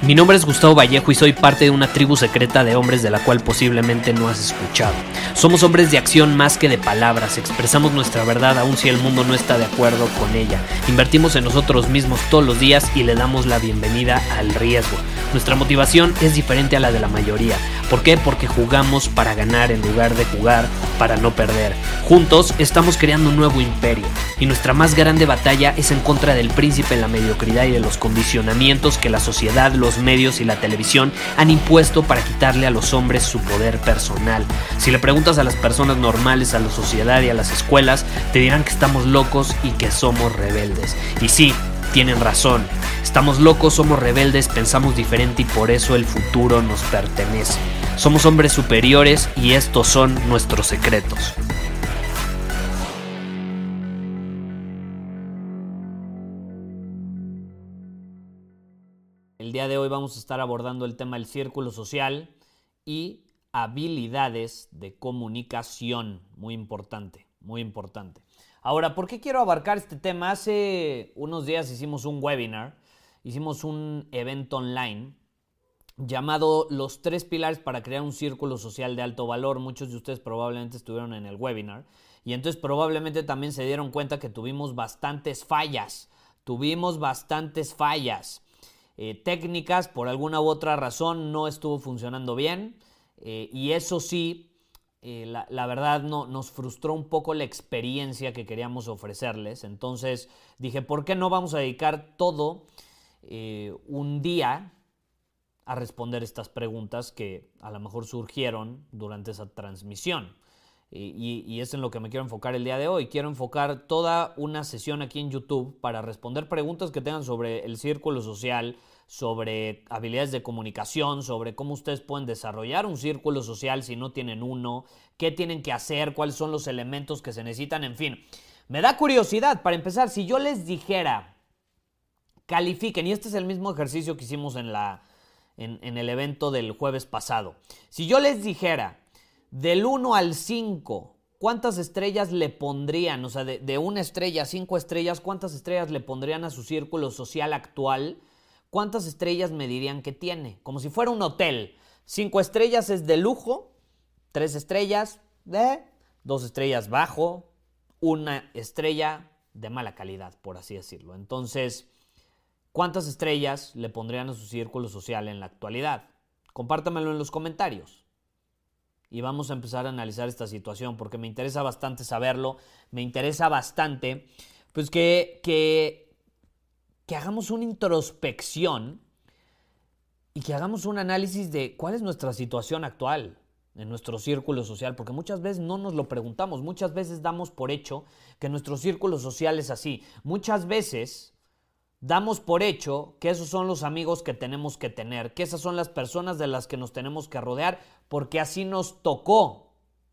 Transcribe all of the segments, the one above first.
Mi nombre es Gustavo Vallejo y soy parte de una tribu secreta de hombres de la cual posiblemente no has escuchado. Somos hombres de acción más que de palabras, expresamos nuestra verdad aun si el mundo no está de acuerdo con ella. Invertimos en nosotros mismos todos los días y le damos la bienvenida al riesgo. Nuestra motivación es diferente a la de la mayoría. ¿Por qué? Porque jugamos para ganar en lugar de jugar para no perder. Juntos estamos creando un nuevo imperio y nuestra más grande batalla es en contra del príncipe en la mediocridad y de los condicionamientos que la sociedad, los medios y la televisión han impuesto para quitarle a los hombres su poder personal. Si le preguntas a las personas normales, a la sociedad y a las escuelas, te dirán que estamos locos y que somos rebeldes. Y sí, tienen razón. Estamos locos, somos rebeldes, pensamos diferente y por eso el futuro nos pertenece. Somos hombres superiores y estos son nuestros secretos. El día de hoy vamos a estar abordando el tema del círculo social y habilidades de comunicación. Muy importante, muy importante. Ahora, ¿por qué quiero abarcar este tema? Hace unos días hicimos un webinar, hicimos un evento online llamado Los 3 pilares para crear un círculo social de alto valor. Muchos de ustedes probablemente estuvieron en el webinar y entonces probablemente también se dieron cuenta que tuvimos bastantes fallas. Técnicas, por alguna u otra razón, no estuvo funcionando bien y eso sí, la verdad nos frustró un poco la experiencia que queríamos ofrecerles. Entonces dije, ¿por qué no vamos a dedicar todo un día a responder estas preguntas que a lo mejor surgieron durante esa transmisión? Y es en lo que me quiero enfocar el día de hoy. Quiero enfocar toda una sesión aquí en YouTube para responder preguntas que tengan sobre el círculo social, sobre habilidades de comunicación, sobre cómo ustedes pueden desarrollar un círculo social si no tienen uno, qué tienen que hacer, cuáles son los elementos que se necesitan, en fin. Me da curiosidad, para empezar, si yo les dijera, califiquen, y este es el mismo ejercicio que hicimos en el evento del jueves pasado. Si yo les dijera, del 1 al 5, ¿cuántas estrellas le pondrían? O sea, de 1 estrella a 5 estrellas, ¿cuántas estrellas le pondrían a su círculo social actual? ¿Cuántas estrellas me dirían que tiene? Como si fuera un hotel. 5 estrellas es de lujo, 3 estrellas de 2 estrellas bajo, 1 estrella de mala calidad, por así decirlo. Entonces, ¿cuántas estrellas le pondrían a su círculo social en la actualidad? Compártamelo en los comentarios. Y vamos a empezar a analizar esta situación porque me interesa bastante saberlo. Me interesa bastante pues que hagamos una introspección y que hagamos un análisis de cuál es nuestra situación actual en nuestro círculo social, porque muchas veces no nos lo preguntamos, muchas veces damos por hecho que nuestro círculo social es así, muchas veces damos por hecho que esos son los amigos que tenemos que tener, que esas son las personas de las que nos tenemos que rodear, porque así nos tocó.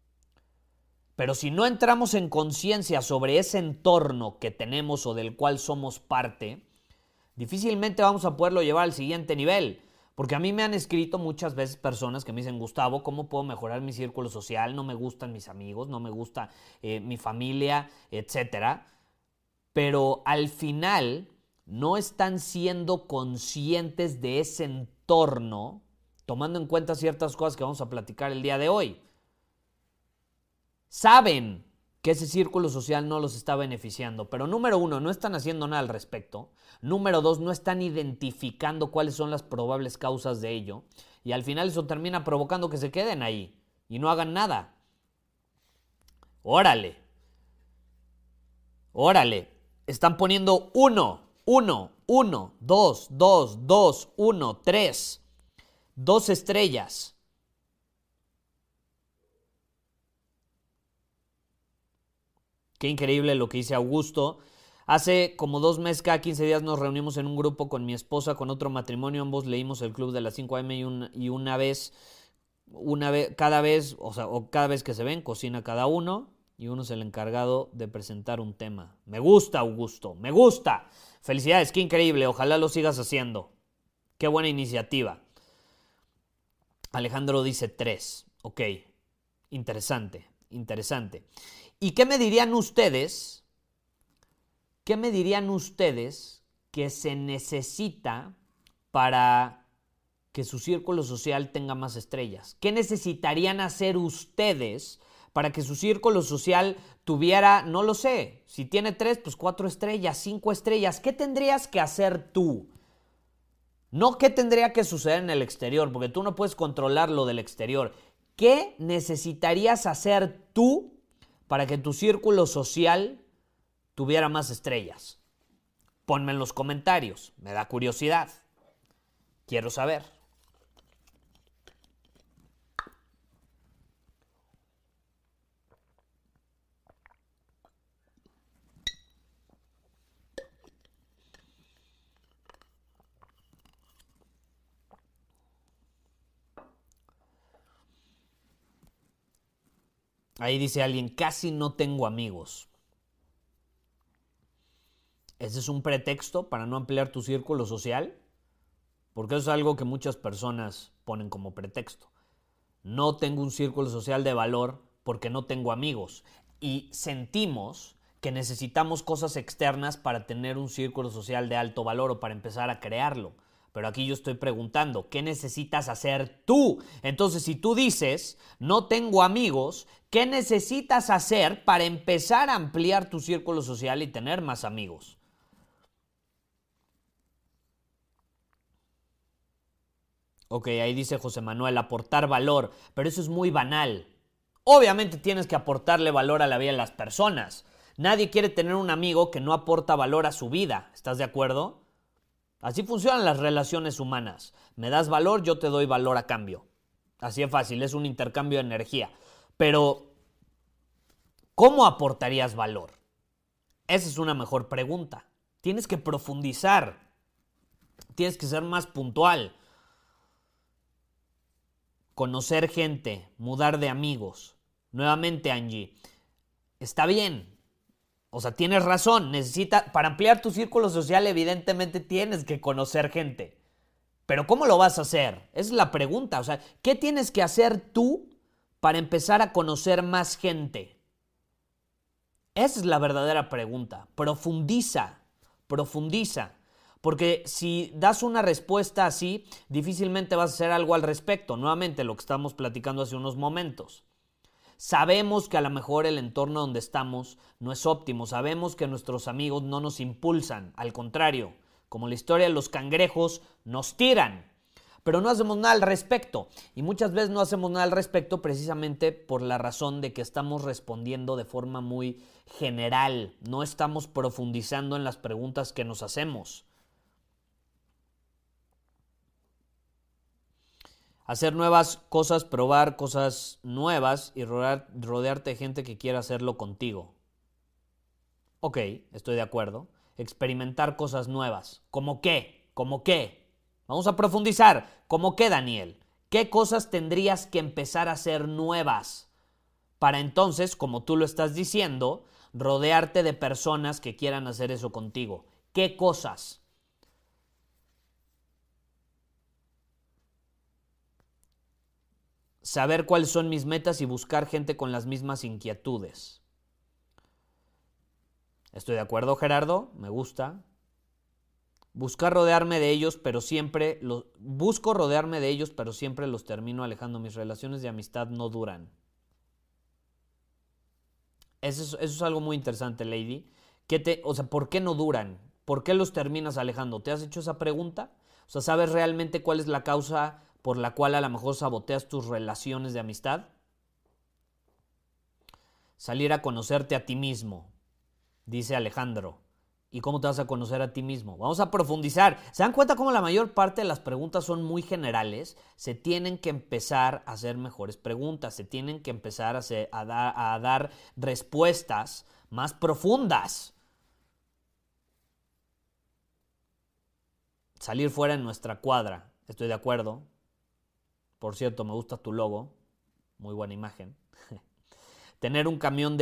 Pero si no entramos en conciencia sobre ese entorno que tenemos o del cual somos parte, difícilmente vamos a poderlo llevar al siguiente nivel. Porque a mí me han escrito muchas veces personas que me dicen, Gustavo, ¿cómo puedo mejorar mi círculo social? No me gustan mis amigos, no me gusta mi familia, etc. Pero al final no están siendo conscientes de ese entorno, tomando en cuenta ciertas cosas que vamos a platicar el día de hoy. Saben que ese círculo social no los está beneficiando, pero número 1, no están haciendo nada al respecto. Número 2, no están identificando cuáles son las probables causas de ello. Y al final eso termina provocando que se queden ahí y no hagan nada. Órale. Están poniendo 1, 2, 1, 3. 2 estrellas. Qué increíble lo que dice Augusto. Hace como 2 meses, cada 15 días nos reunimos en un grupo con mi esposa, con otro matrimonio. Ambos leímos el club de las 5 AM cada vez que se ven, cocina cada uno y uno es el encargado de presentar un tema. Me gusta, Augusto, me gusta. Felicidades, qué increíble. Ojalá lo sigas haciendo. Qué buena iniciativa. Alejandro dice 3. Ok, interesante. ¿Y qué me dirían ustedes? ¿Qué me dirían ustedes que se necesita para que su círculo social tenga más estrellas? ¿Qué necesitarían hacer ustedes para que su círculo social tuviera, no lo sé, si tiene 3, pues 4 estrellas, 5 estrellas? ¿Qué tendrías que hacer tú? No qué tendría que suceder en el exterior, porque tú no puedes controlar lo del exterior. ¿Qué necesitarías hacer tú para que tu círculo social tuviera más estrellas? Ponme en los comentarios, me da curiosidad. Quiero saber. Ahí dice alguien, casi no tengo amigos. ¿Ese es un pretexto para no ampliar tu círculo social? Porque eso es algo que muchas personas ponen como pretexto. No tengo un círculo social de valor porque no tengo amigos. Y sentimos que necesitamos cosas externas para tener un círculo social de alto valor o para empezar a crearlo. Pero aquí yo estoy preguntando, ¿qué necesitas hacer tú? Entonces, si tú dices, no tengo amigos, ¿qué necesitas hacer para empezar a ampliar tu círculo social y tener más amigos? Ok, ahí dice José Manuel, aportar valor, pero eso es muy banal. Obviamente tienes que aportarle valor a la vida de las personas. Nadie quiere tener un amigo que no aporta valor a su vida. ¿Estás de acuerdo? Así funcionan las relaciones humanas. Me das valor, yo te doy valor a cambio. Así es fácil, es un intercambio de energía. Pero, ¿cómo aportarías valor? Esa es una mejor pregunta. Tienes que profundizar. Tienes que ser más puntual. Conocer gente, mudar de amigos. Nuevamente, Angie, está bien. O sea, tienes razón. Para ampliar tu círculo social, evidentemente tienes que conocer gente. Pero ¿cómo lo vas a hacer? Esa es la pregunta. O sea, ¿qué tienes que hacer tú para empezar a conocer más gente? Esa es la verdadera pregunta. Profundiza, profundiza. Porque si das una respuesta así, difícilmente vas a hacer algo al respecto. Nuevamente, lo que estamos platicando hace unos momentos. Sabemos que a lo mejor el entorno donde estamos no es óptimo. Sabemos que nuestros amigos no nos impulsan. Al contrario, como la historia de los cangrejos, nos tiran. Pero no hacemos nada al respecto. Y muchas veces no hacemos nada al respecto precisamente por la razón de que estamos respondiendo de forma muy general. No estamos profundizando en las preguntas que nos hacemos. Hacer nuevas cosas, probar cosas nuevas y rodearte de gente que quiera hacerlo contigo. Ok, estoy de acuerdo. Experimentar cosas nuevas. ¿Cómo qué? ¿Cómo qué? Vamos a profundizar. ¿Cómo qué, Daniel? ¿Qué cosas tendrías que empezar a hacer nuevas? Para entonces, como tú lo estás diciendo, rodearte de personas que quieran hacer eso contigo. ¿Qué cosas? Saber cuáles son mis metas y buscar gente con las mismas inquietudes. Estoy de acuerdo, Gerardo, me gusta. Busco rodearme de ellos, pero siempre los termino alejando. Mis relaciones de amistad no duran. Eso es algo muy interesante, Lady. ¿Por qué no duran? ¿Por qué los terminas alejando? ¿Te has hecho esa pregunta? O sea, ¿sabes realmente cuál es la causa por la cual a lo mejor saboteas tus relaciones de amistad? Salir a conocerte a ti mismo, dice Alejandro. ¿Y cómo te vas a conocer a ti mismo? Vamos a profundizar. ¿Se dan cuenta cómo la mayor parte de las preguntas son muy generales? Se tienen que empezar a hacer mejores preguntas. Se tienen que empezar a dar respuestas más profundas. Salir fuera de nuestra cuadra. Estoy de acuerdo. Por cierto, me gusta tu logo. Muy buena imagen. Tener un camino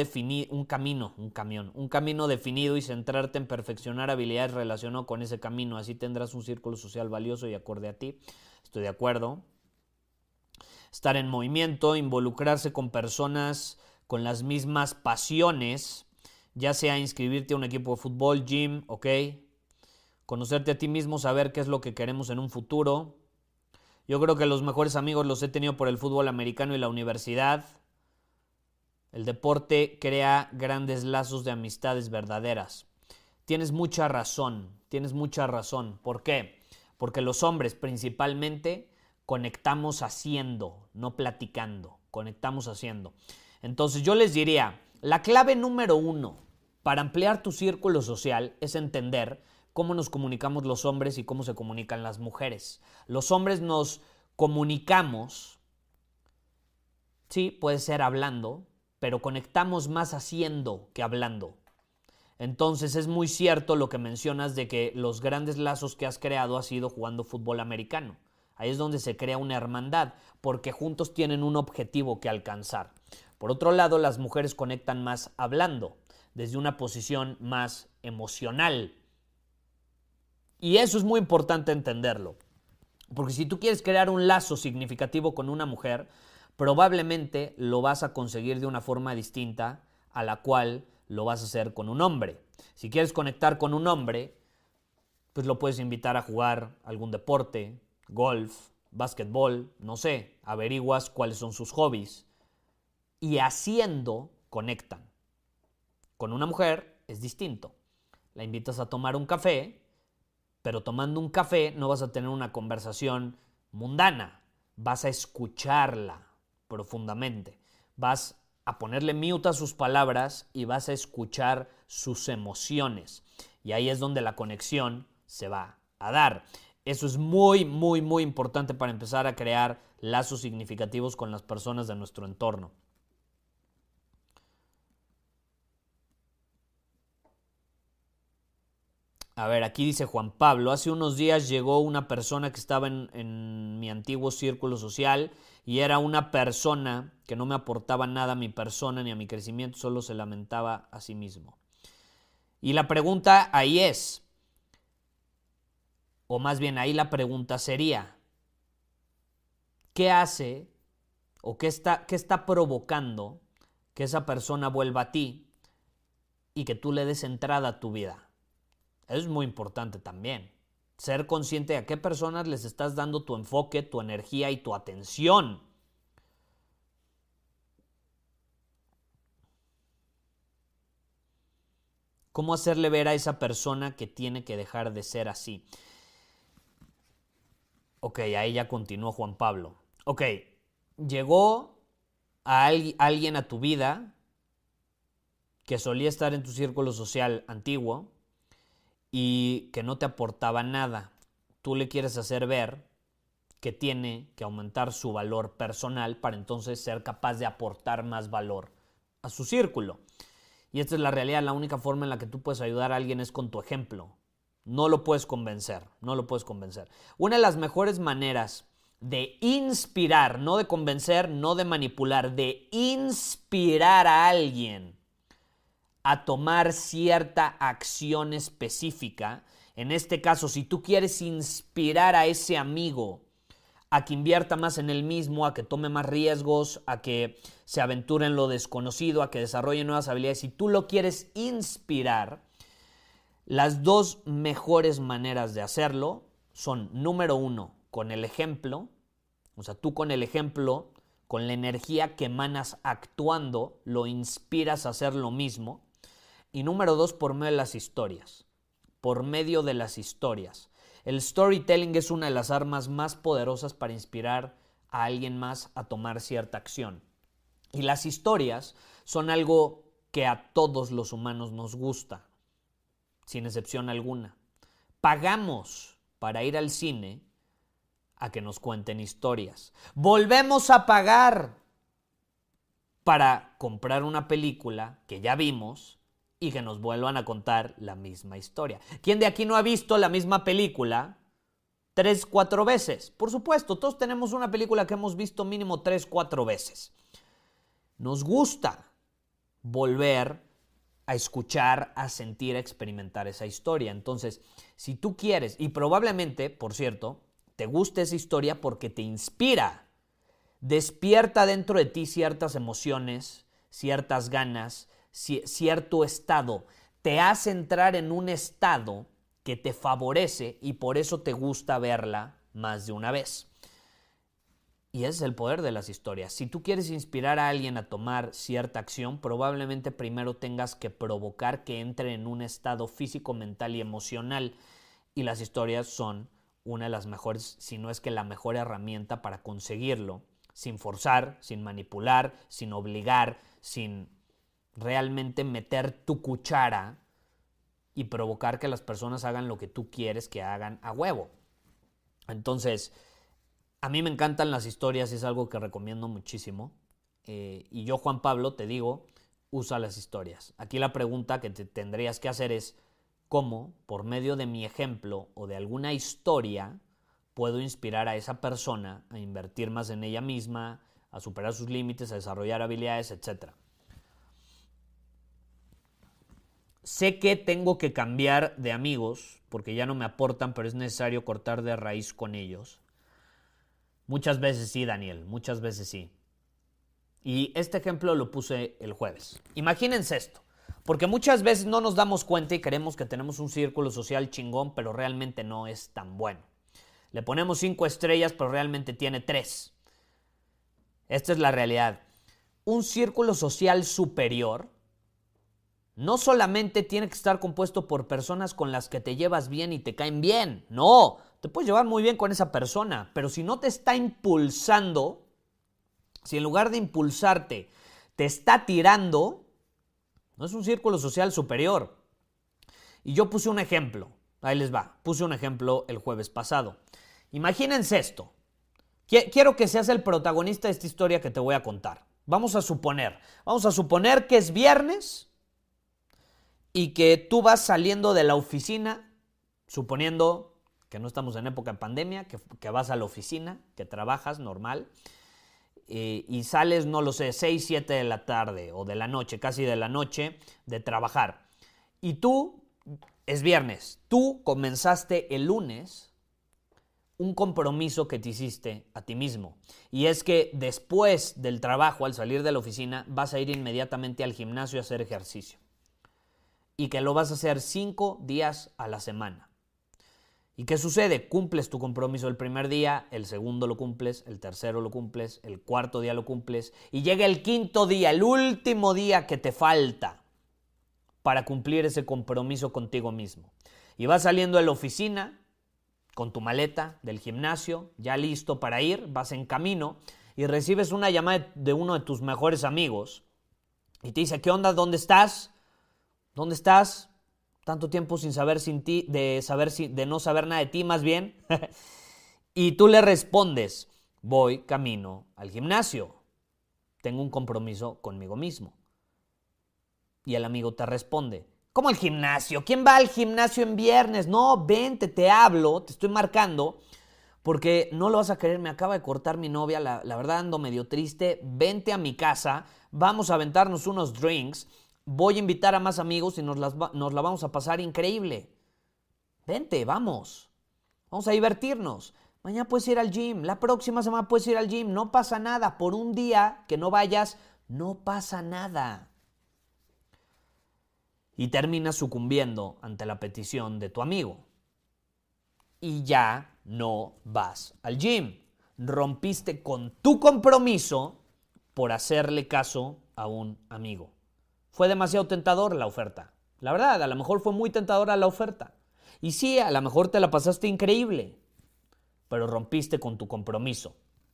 definido y centrarte en perfeccionar habilidades relacionadas con ese camino. Así tendrás un círculo social valioso y acorde a ti. Estoy de acuerdo. Estar en movimiento, involucrarse con personas con las mismas pasiones, ya sea inscribirte a un equipo de fútbol, gym, ok. Conocerte a ti mismo, saber qué es lo que queremos en un futuro. Yo creo que los mejores amigos los he tenido por el fútbol americano y la universidad. El deporte crea grandes lazos de amistades verdaderas. Tienes mucha razón. ¿Por qué? Porque los hombres principalmente conectamos haciendo, no platicando. Conectamos haciendo. Entonces yo les diría, la clave número 1 para ampliar tu círculo social es entender cómo nos comunicamos los hombres y cómo se comunican las mujeres. Los hombres nos comunicamos, sí, puede ser hablando, pero conectamos más haciendo que hablando. Entonces es muy cierto lo que mencionas de que los grandes lazos que has creado ha sido jugando fútbol americano. Ahí es donde se crea una hermandad, porque juntos tienen un objetivo que alcanzar. Por otro lado, las mujeres conectan más hablando, desde una posición más emocional. Y eso es muy importante entenderlo. Porque si tú quieres crear un lazo significativo con una mujer, probablemente lo vas a conseguir de una forma distinta a la cual lo vas a hacer con un hombre. Si quieres conectar con un hombre, pues lo puedes invitar a jugar algún deporte, golf, básquetbol, no sé, averiguas cuáles son sus hobbies y haciendo conectan. Con una mujer es distinto. La invitas a tomar un café, pero tomando un café no vas a tener una conversación mundana, vas a escucharla profundamente, vas a ponerle mute a sus palabras y vas a escuchar sus emociones. Y ahí es donde la conexión se va a dar. Eso es muy, muy, muy importante para empezar a crear lazos significativos con las personas de nuestro entorno. A ver, aquí dice Juan Pablo, hace unos días llegó una persona que estaba en mi antiguo círculo social y era una persona que no me aportaba nada a mi persona ni a mi crecimiento, solo se lamentaba a sí mismo. Y la pregunta ahí es, o más bien ahí la pregunta sería, ¿qué hace o qué está provocando que esa persona vuelva a ti y que tú le des entrada a tu vida? Eso es muy importante también. Ser consciente de a qué personas les estás dando tu enfoque, tu energía y tu atención. ¿Cómo hacerle ver a esa persona que tiene que dejar de ser así? Ok, ahí ya continuó Juan Pablo. Ok, llegó a alguien a tu vida que solía estar en tu círculo social antiguo y que no te aportaba nada. Tú le quieres hacer ver que tiene que aumentar su valor personal para entonces ser capaz de aportar más valor a su círculo. Y esta es la realidad, la única forma en la que tú puedes ayudar a alguien es con tu ejemplo. No lo puedes convencer. Una de las mejores maneras de inspirar, no de convencer, no de manipular, de inspirar a alguien a tomar cierta acción específica. En este caso, si tú quieres inspirar a ese amigo a que invierta más en él mismo, a que tome más riesgos, a que se aventure en lo desconocido, a que desarrolle nuevas habilidades, si tú lo quieres inspirar, las dos mejores maneras de hacerlo son, número 1, con el ejemplo, o sea, tú con el ejemplo, con la energía que emanas actuando, lo inspiras a hacer lo mismo. Y número 2, por medio de las historias. El storytelling es una de las armas más poderosas para inspirar a alguien más a tomar cierta acción. Y las historias son algo que a todos los humanos nos gusta, sin excepción alguna. Pagamos para ir al cine a que nos cuenten historias. Volvemos a pagar para comprar una película que ya vimos y que nos vuelvan a contar la misma historia. ¿Quién de aquí no ha visto la misma película 3, 4 veces? Por supuesto, todos tenemos una película que hemos visto mínimo 3, 4 veces. Nos gusta volver a escuchar, a sentir, a experimentar esa historia. Entonces, si tú quieres, y probablemente, por cierto, te guste esa historia porque te inspira, despierta dentro de ti ciertas emociones, ciertas ganas, cierto estado, te hace entrar en un estado que te favorece y por eso te gusta verla más de una vez. Y ese es el poder de las historias. Si tú quieres inspirar a alguien a tomar cierta acción, probablemente primero tengas que provocar que entre en un estado físico, mental y emocional. Y las historias son una de las mejores, si no es que la mejor herramienta para conseguirlo, sin forzar, sin manipular, sin obligar, sin realmente meter tu cuchara y provocar que las personas hagan lo que tú quieres que hagan a huevo. Entonces, a mí me encantan las historias y es algo que recomiendo muchísimo. Y yo, Juan Pablo, te digo, usa las historias. Aquí la pregunta que te tendrías que hacer es, ¿cómo, por medio de mi ejemplo o de alguna historia, puedo inspirar a esa persona a invertir más en ella misma, a superar sus límites, a desarrollar habilidades, etcétera? Sé que tengo que cambiar de amigos porque ya no me aportan, pero es necesario cortar de raíz con ellos. Muchas veces sí, Daniel, muchas veces sí. Y este ejemplo lo puse el jueves. Imagínense esto, porque muchas veces no nos damos cuenta y creemos que tenemos un círculo social chingón, pero realmente no es tan bueno. Le ponemos 5 estrellas, pero realmente tiene 3. Esta es la realidad. Un círculo social superior no solamente tiene que estar compuesto por personas con las que te llevas bien y te caen bien. No, te puedes llevar muy bien con esa persona, pero si no te está impulsando, si en lugar de impulsarte te está tirando, no es un círculo social superior. Y yo puse un ejemplo, ahí les va, puse un ejemplo el jueves pasado. Imagínense esto, quiero que seas el protagonista de esta historia que te voy a contar. Vamos a suponer que es viernes y que tú vas saliendo de la oficina, suponiendo que no estamos en época de pandemia, que vas a la oficina, que trabajas normal, y sales, no lo sé, 6, 7 de la tarde o de la noche, casi de la noche, de trabajar. Y tú, es viernes, tú comenzaste el lunes un compromiso que te hiciste a ti mismo. Y es que después del trabajo, al salir de la oficina, vas a ir inmediatamente al gimnasio a hacer ejercicio. Y que lo vas a hacer 5 días a la semana. ¿Y qué sucede? Cumples tu compromiso el primer día, el segundo lo cumples, el tercero lo cumples, el cuarto día lo cumples, y llega el quinto día, el último día que te falta para cumplir ese compromiso contigo mismo. Y vas saliendo de la oficina con tu maleta del gimnasio, ya listo para ir, vas en camino y recibes una llamada de uno de tus mejores amigos y te dice, ¿qué onda? ¿Dónde estás? ¿Dónde estás? Tanto tiempo sin saber sin ti, de no saber nada de ti más bien. Y tú le respondes, voy camino al gimnasio. Tengo un compromiso conmigo mismo. Y el amigo te responde, ¿cómo el gimnasio? ¿Quién va al gimnasio en viernes? No, vente, te hablo, te estoy marcando, porque no lo vas a creer, me acaba de cortar mi novia, la verdad ando medio triste, vente a mi casa, vamos a aventarnos unos drinks, voy a invitar a más amigos y nos la vamos a pasar increíble. Vente, vamos a divertirnos. Mañana puedes ir al gym, la próxima semana puedes ir al gym, no pasa nada. Por un día que no vayas, no pasa nada. Y terminas sucumbiendo ante la petición de tu amigo. Y ya no vas al gym. Rompiste con tu compromiso por hacerle caso a un amigo. Fue demasiado tentador la oferta. La verdad, a lo mejor fue muy tentadora la oferta. Y sí, a lo mejor te la pasaste increíble, pero rompiste con tu compromiso.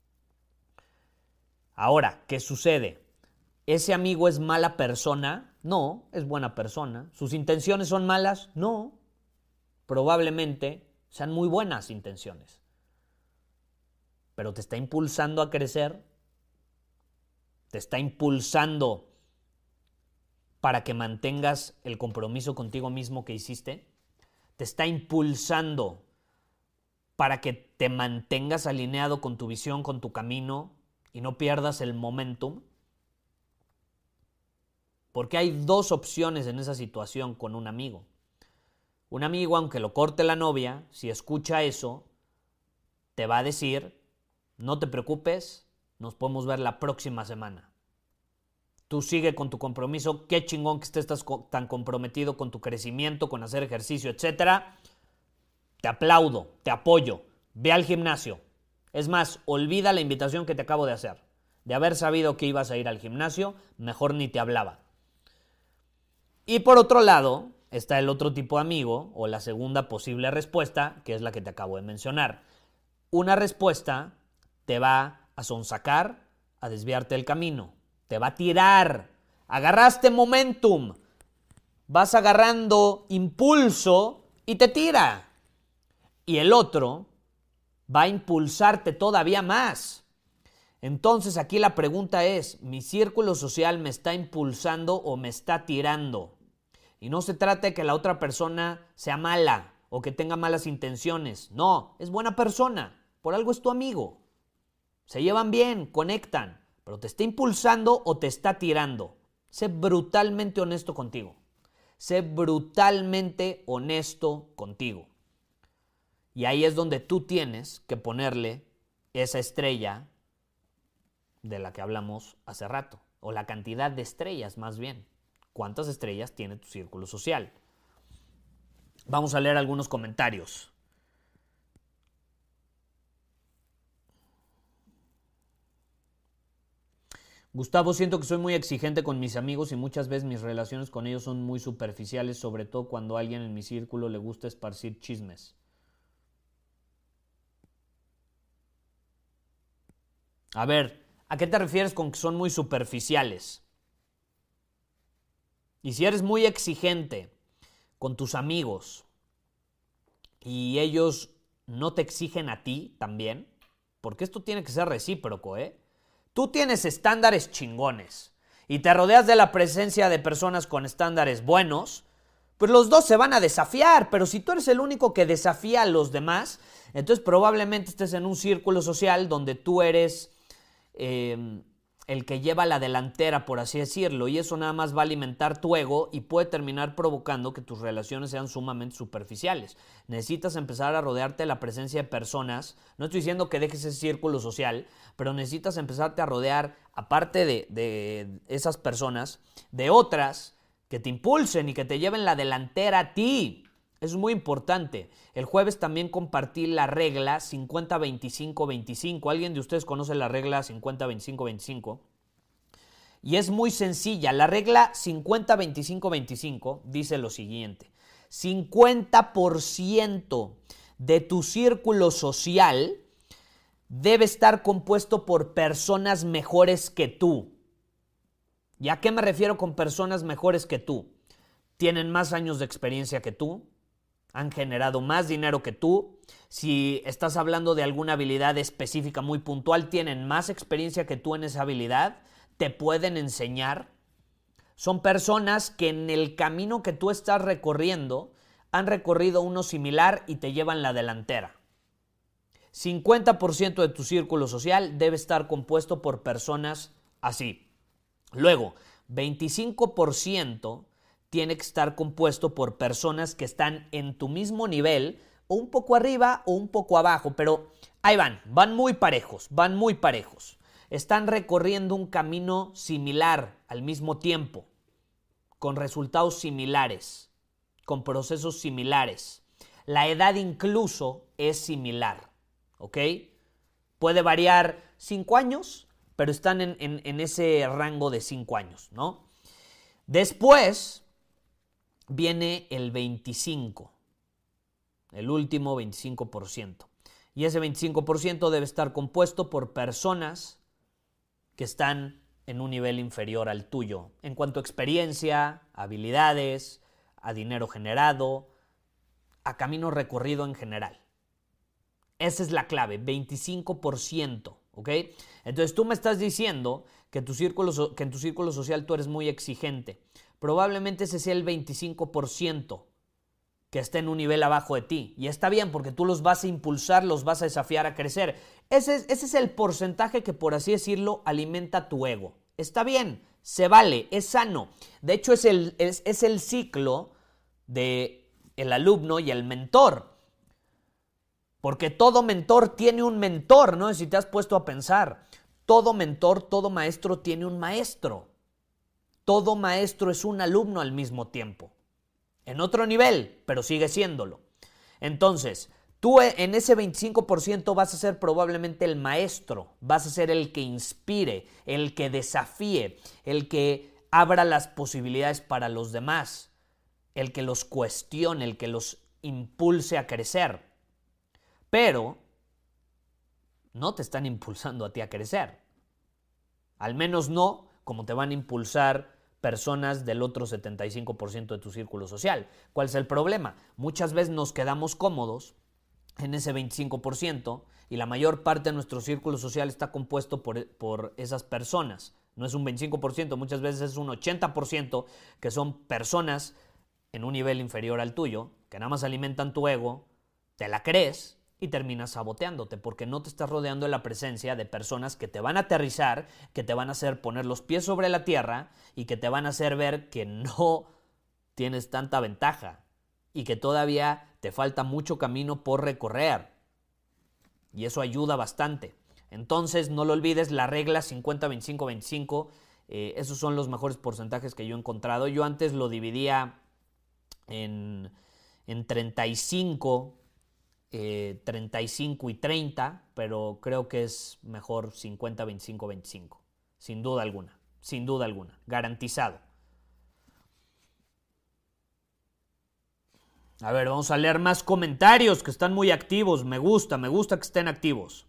Ahora, ¿qué sucede? ¿Ese amigo es mala persona? No, es buena persona. ¿Sus intenciones son malas? No. Probablemente sean muy buenas intenciones. Pero te está impulsando a crecer. Te está impulsando para que mantengas el compromiso contigo mismo que hiciste. Te está impulsando para que te mantengas alineado con tu visión, con tu camino y no pierdas el momentum. Porque hay 2 opciones en esa situación con un amigo. Un amigo, aunque lo corte la novia, si escucha eso, te va a decir, no te preocupes, nos podemos ver la próxima semana. Tú sigue con tu compromiso, qué chingón que estés tan comprometido con tu crecimiento, con hacer ejercicio, etc. Te aplaudo, te apoyo, ve al gimnasio. Es más, olvida la invitación que te acabo de hacer. De haber sabido que ibas a ir al gimnasio, mejor ni te hablaba. Y por otro lado, está el otro tipo de amigo, o la segunda posible respuesta, que es la que te acabo de mencionar. Una respuesta te va a sonsacar, a desviarte del camino, te va a tirar. Agarraste momentum, vas agarrando impulso y te tira. Y el otro va a impulsarte todavía más. Entonces aquí la pregunta es, ¿mi círculo social me está impulsando o me está tirando? Y no se trata de que la otra persona sea mala o que tenga malas intenciones. No, es buena persona. Por algo es tu amigo. Se llevan bien, conectan. Pero te está impulsando o te está tirando. Sé brutalmente honesto contigo. Sé brutalmente honesto contigo. Y ahí es donde tú tienes que ponerle esa estrella de la que hablamos hace rato. O la cantidad de estrellas, más bien. ¿Cuántas estrellas tiene tu círculo social? Vamos a leer algunos comentarios. Gustavo, siento que soy muy exigente con mis amigos y muchas veces mis relaciones con ellos son muy superficiales, sobre todo cuando a alguien en mi círculo le gusta esparcir chismes. A ver, ¿a qué te refieres con que son muy superficiales? Y si eres muy exigente con tus amigos y ellos no te exigen a ti también, porque esto tiene que ser recíproco, ¿eh? Tú tienes estándares chingones y te rodeas de la presencia de personas con estándares buenos, pues los dos se van a desafiar, pero si tú eres el único que desafía a los demás, entonces probablemente estés en un círculo social donde tú eres el que lleva la delantera, por así decirlo, y eso nada más va a alimentar tu ego y puede terminar provocando que tus relaciones sean sumamente superficiales. Necesitas empezar a rodearte de la presencia de personas, no estoy diciendo que dejes ese círculo social, pero necesitas empezarte a rodear, aparte de esas personas, de otras que te impulsen y que te lleven la delantera a ti. Eso es muy importante. El jueves también compartí la regla 50-25-25. ¿Alguien de ustedes conoce la regla 50-25-25? Y es muy sencilla. La regla 50-25-25 dice lo siguiente. 50% de tu círculo social debe estar compuesto por personas mejores que tú. ¿Y a qué me refiero con personas mejores que tú? Tienen más años de experiencia que tú, han generado más dinero que tú. Si estás hablando de alguna habilidad específica muy puntual, tienen más experiencia que tú en esa habilidad, te pueden enseñar. Son personas que en el camino que tú estás recorriendo han recorrido uno similar y te llevan la delantera. 50% de tu círculo social debe estar compuesto por personas así. Luego, 25% tiene que estar compuesto por personas que están en tu mismo nivel, o un poco arriba o un poco abajo, pero ahí van muy parejos, Están recorriendo un camino similar al mismo tiempo, con resultados similares, con procesos similares. La edad incluso es similar, ¿ok? Puede variar 5 años, pero están en ese rango de 5 años, ¿no? Después viene el 25%, el último 25%. Y ese 25% debe estar compuesto por personas que están en un nivel inferior al tuyo, en cuanto a experiencia, habilidades, a dinero generado, a camino recorrido en general. Esa es la clave, 25%, ¿ok? Entonces tú me estás diciendo que en tu círculo social tú eres muy exigente. Probablemente ese sea el 25% que esté en un nivel abajo de ti. Y está bien porque tú los vas a impulsar, los vas a desafiar a crecer. Ese es el porcentaje que, por así decirlo, alimenta tu ego. Está bien, se vale, es sano. De hecho, es el ciclo del alumno y el mentor. Porque todo mentor tiene un mentor, ¿no? Si te has puesto a pensar. Todo mentor, todo maestro tiene un maestro. Todo maestro es un alumno al mismo tiempo. En otro nivel, pero sigue siéndolo. Entonces, Tú en ese 25% vas a ser probablemente el maestro, vas a ser el que inspire, el que desafíe, el que abra las posibilidades para los demás, el que los cuestione, el que los impulse a crecer. Pero no te están impulsando a ti a crecer. Al menos no como te van a impulsar personas del otro 75% de tu círculo social. ¿Cuál es el problema? Muchas veces nos quedamos cómodos en ese 25% y la mayor parte de nuestro círculo social está compuesto por esas personas. No es un 25%, muchas veces es un 80% que son personas en un nivel inferior al tuyo, que nada más alimentan tu ego, te la crees y terminas saboteándote porque no te estás rodeando de la presencia de personas que te van a aterrizar, que te van a hacer poner los pies sobre la tierra y que te van a hacer ver que no tienes tanta ventaja y que todavía te falta mucho camino por recorrer. Y eso ayuda bastante. Entonces, no lo olvides, la regla 50-25-25, esos son los mejores porcentajes que yo he encontrado. Yo antes lo dividía en 35, 35 y 30, pero creo que es mejor 50-25-25. Sin duda alguna, garantizado. A ver, vamos a leer más comentarios que están muy activos. Me gusta que estén activos.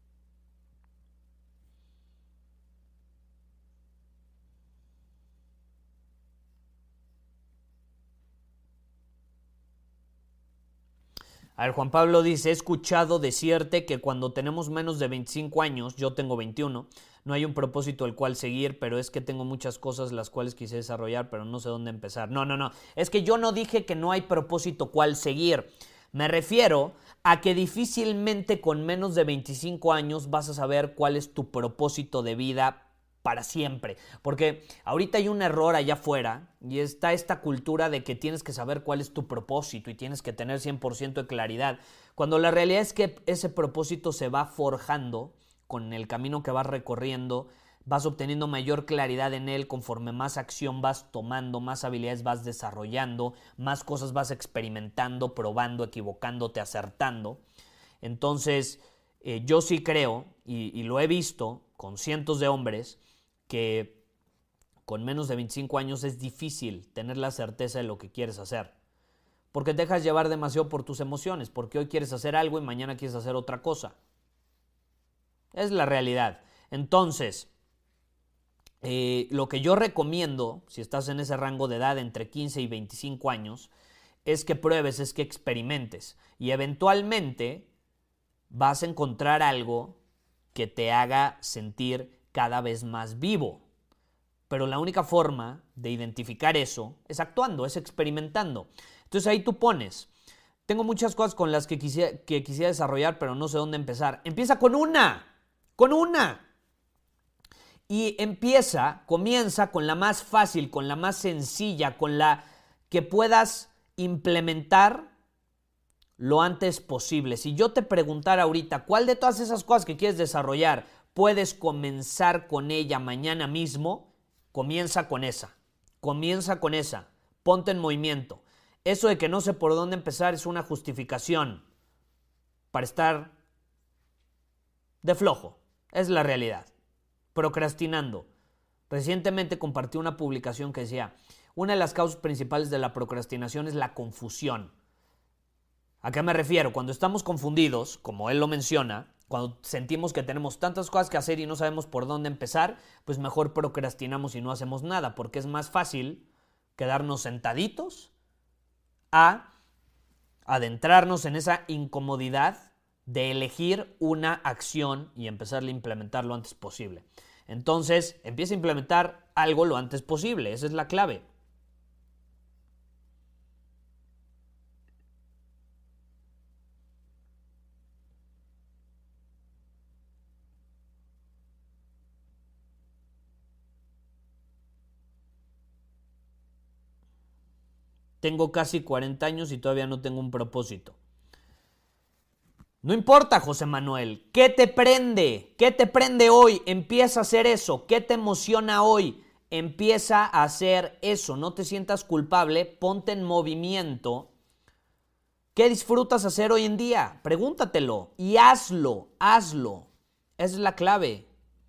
A ver, Juan Pablo dice, he escuchado decirte que cuando tenemos menos de 25 años, yo tengo 21, no hay un propósito al cual seguir, pero es que tengo muchas cosas las cuales quise desarrollar, pero no sé dónde empezar. No. Es que yo no dije que no hay propósito cual seguir. Me refiero a que difícilmente con menos de 25 años vas a saber cuál es tu propósito de vida para siempre. Porque ahorita hay un error allá afuera y está esta cultura de que tienes que saber cuál es tu propósito y tienes que tener 100% de claridad. Cuando la realidad es que ese propósito se va forjando con el camino que vas recorriendo, vas obteniendo mayor claridad en él conforme más acción vas tomando, más habilidades vas desarrollando, más cosas vas experimentando, probando, equivocándote, acertando. Entonces, yo sí creo, y lo he visto con cientos de hombres, que con menos de 25 años es difícil tener la certeza de lo que quieres hacer. Porque te dejas llevar demasiado por tus emociones, porque hoy quieres hacer algo y mañana quieres hacer otra cosa. Es la realidad. Entonces, lo que yo recomiendo, si estás en ese rango de edad entre 15 y 25 años, es que pruebes, es que experimentes. Y eventualmente vas a encontrar algo que te haga sentir cada vez más vivo. Pero la única forma de identificar eso es actuando, es experimentando. Entonces ahí tú pones, tengo muchas cosas con las que quisiera desarrollar, pero no sé dónde empezar. Empieza con una. Y comienza con la más fácil, con la más sencilla, con la que puedas implementar lo antes posible. Si yo te preguntara ahorita, ¿cuál de todas esas cosas que quieres desarrollar puedes comenzar con ella mañana mismo? Comienza con esa. Ponte en movimiento. Eso de que no sé por dónde empezar es una justificación para estar de flojo. Es la realidad. Procrastinando. Recientemente compartí una publicación que decía, una de las causas principales de la procrastinación es la confusión. ¿A qué me refiero? Cuando estamos confundidos, como él lo menciona, cuando sentimos que tenemos tantas cosas que hacer y no sabemos por dónde empezar, pues mejor procrastinamos y no hacemos nada, porque es más fácil quedarnos sentaditos a adentrarnos en esa incomodidad de elegir una acción y empezar a implementar lo antes posible. Entonces, empieza a implementar algo lo antes posible, esa es la clave. Tengo casi 40 años y todavía no tengo un propósito. No importa, José Manuel. ¿Qué te prende? ¿Qué te prende hoy? Empieza a hacer eso. ¿Qué te emociona hoy? Empieza a hacer eso. No te sientas culpable. Ponte en movimiento ¿Qué disfrutas hacer hoy en día? Pregúntatelo y hazlo. Esa es la clave.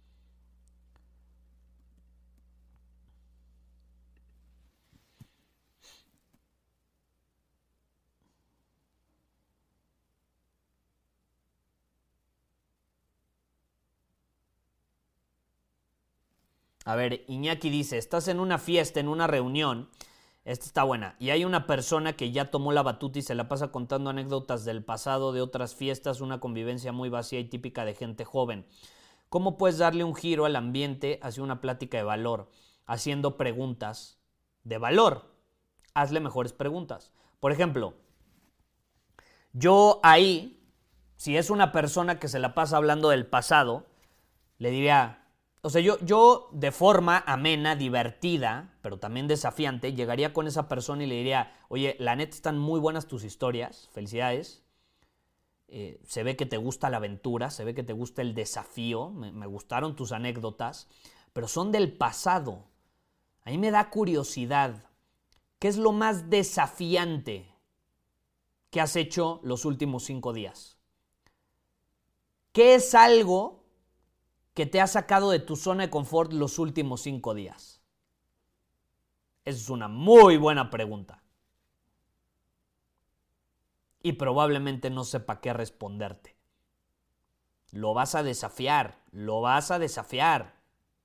A ver, Iñaki dice, estás en una fiesta, en una reunión, esta está buena, y hay una persona que ya tomó la batuta y se la pasa contando anécdotas del pasado, de otras fiestas, una convivencia muy vacía y típica de gente joven. ¿Cómo puedes darle un giro al ambiente hacia una plática de valor? Haciendo preguntas de valor. Hazle mejores preguntas. Por ejemplo, yo ahí, si es una persona que se la pasa hablando del pasado, le diría, o sea, yo de forma amena, divertida, pero también desafiante, llegaría con esa persona y le diría, oye, la neta están muy buenas tus historias, felicidades. Se ve que te gusta la aventura, se ve que te gusta el desafío, me gustaron tus anécdotas, pero son del pasado. A mí me da curiosidad. ¿Qué es lo más desafiante que has hecho los últimos 5 días? ¿Qué es algo que te ha sacado de tu zona de confort los últimos 5 días? Esa es una muy buena pregunta. Y probablemente no sepa qué responderte. Lo vas a desafiar, lo vas a desafiar.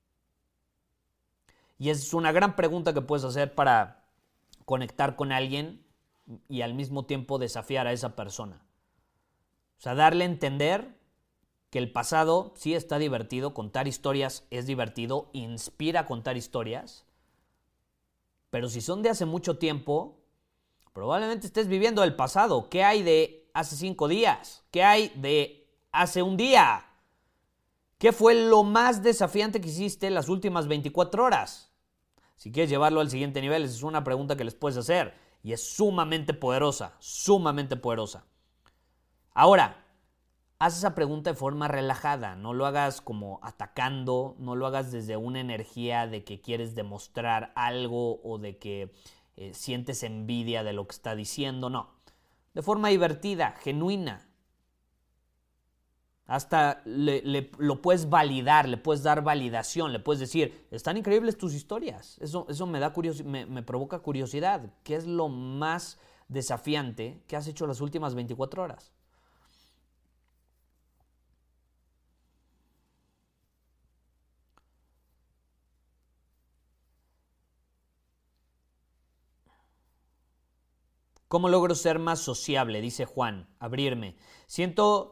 Y es una gran pregunta que puedes hacer para conectar con alguien y al mismo tiempo desafiar a esa persona. O sea, darle a entender que el pasado sí está divertido, contar historias es divertido, inspira a contar historias, pero si son de hace mucho tiempo, probablemente estés viviendo el pasado. ¿Qué hay de hace 5 días? ¿Qué hay de hace un día? ¿Qué fue lo más desafiante que hiciste en las últimas 24 horas? Si quieres llevarlo al siguiente nivel, esa es una pregunta que les puedes hacer y es sumamente poderosa, sumamente poderosa. Ahora, haz esa pregunta de forma relajada, no lo hagas como atacando, no lo hagas desde una energía de que quieres demostrar algo o de que sientes envidia de lo que está diciendo, no. De forma divertida, genuina. Hasta lo puedes validar, le puedes dar validación, le puedes decir, están increíbles tus historias. Eso me provoca curiosidad. ¿Qué es lo más desafiante que has hecho las últimas 24 horas? ¿Cómo logro ser más sociable? Dice Juan, abrirme. Siento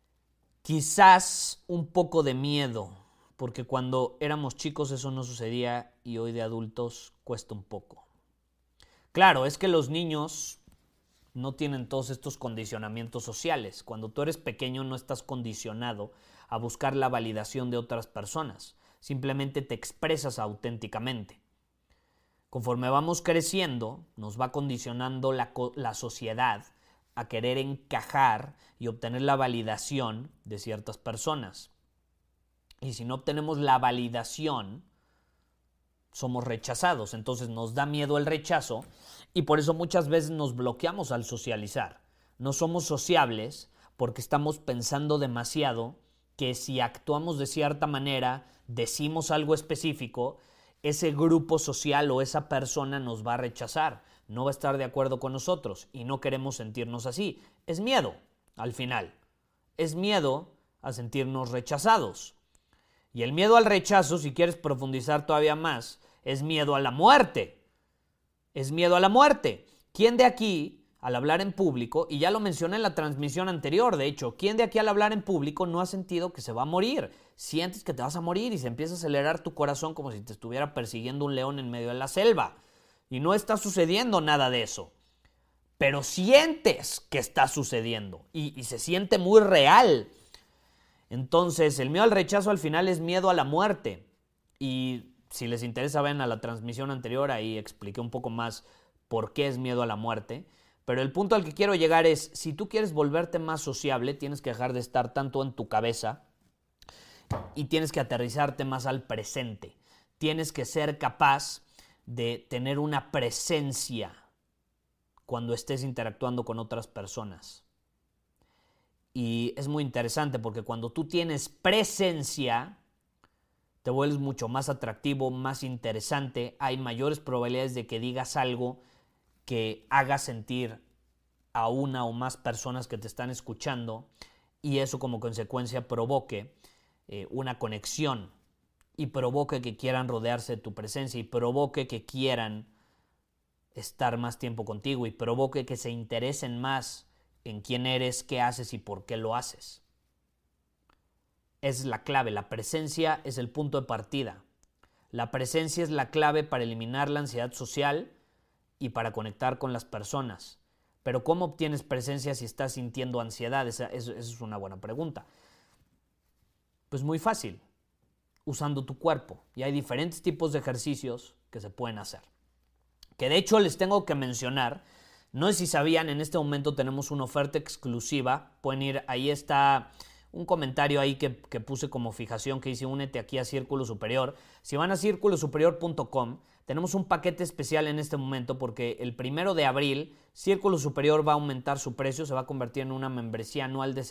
quizás un poco de miedo, porque cuando éramos chicos eso no sucedía y hoy de adultos cuesta un poco. Claro, es que los niños no tienen todos estos condicionamientos sociales. Cuando tú eres pequeño no estás condicionado a buscar la validación de otras personas. Simplemente te expresas auténticamente. Conforme vamos creciendo, nos va condicionando la sociedad a querer encajar y obtener la validación de ciertas personas. Y si no obtenemos la validación, somos rechazados. Entonces nos da miedo el rechazo y por eso muchas veces nos bloqueamos al socializar. No somos sociables porque estamos pensando demasiado que si actuamos de cierta manera, decimos algo específico, ese grupo social o esa persona nos va a rechazar, no va a estar de acuerdo con nosotros y no queremos sentirnos así. Es miedo, al final. Es miedo a sentirnos rechazados. Y el miedo al rechazo, si quieres profundizar todavía más, es miedo a la muerte. Es miedo a la muerte. ¿Quién de aquí, al hablar en público, y ya lo mencioné en la transmisión anterior, de hecho, ¿quién de aquí al hablar en público no ha sentido que se va a morir? Sientes que te vas a morir y se empieza a acelerar tu corazón como si te estuviera persiguiendo un león en medio de la selva. Y no está sucediendo nada de eso. Pero sientes que está sucediendo y se siente muy real. Entonces, el miedo al rechazo al final es miedo a la muerte. Y si les interesa, ven a la transmisión anterior, ahí expliqué un poco más por qué es miedo a la muerte. Pero el punto al que quiero llegar es, si tú quieres volverte más sociable, tienes que dejar de estar tanto en tu cabeza y tienes que aterrizarte más al presente. Tienes que ser capaz de tener una presencia cuando estés interactuando con otras personas. Y es muy interesante porque cuando tú tienes presencia, te vuelves mucho más atractivo, más interesante, hay mayores probabilidades de que digas algo que haga sentir a una o más personas que te están escuchando y eso como consecuencia provoque una conexión y provoque que quieran rodearse de tu presencia y provoque que quieran estar más tiempo contigo y provoque que se interesen más en quién eres, qué haces y por qué lo haces. Es la clave, la presencia es el punto de partida. La presencia es la clave para eliminar la ansiedad social y para conectar con las personas. Pero ¿cómo obtienes presencia si estás sintiendo ansiedad? Esa es una buena pregunta. Pues muy fácil, usando tu cuerpo. Y hay diferentes tipos de ejercicios que se pueden hacer. Que de hecho les tengo que mencionar, no sé si sabían, en este momento tenemos una oferta exclusiva. Pueden ir, ahí está un comentario ahí que puse como fijación que dice únete aquí a Círculo Superior. Si van a circulosuperior.com, tenemos un paquete especial en este momento porque el 1 de abril Círculo Superior va a aumentar su precio, se va a convertir en una membresía anual de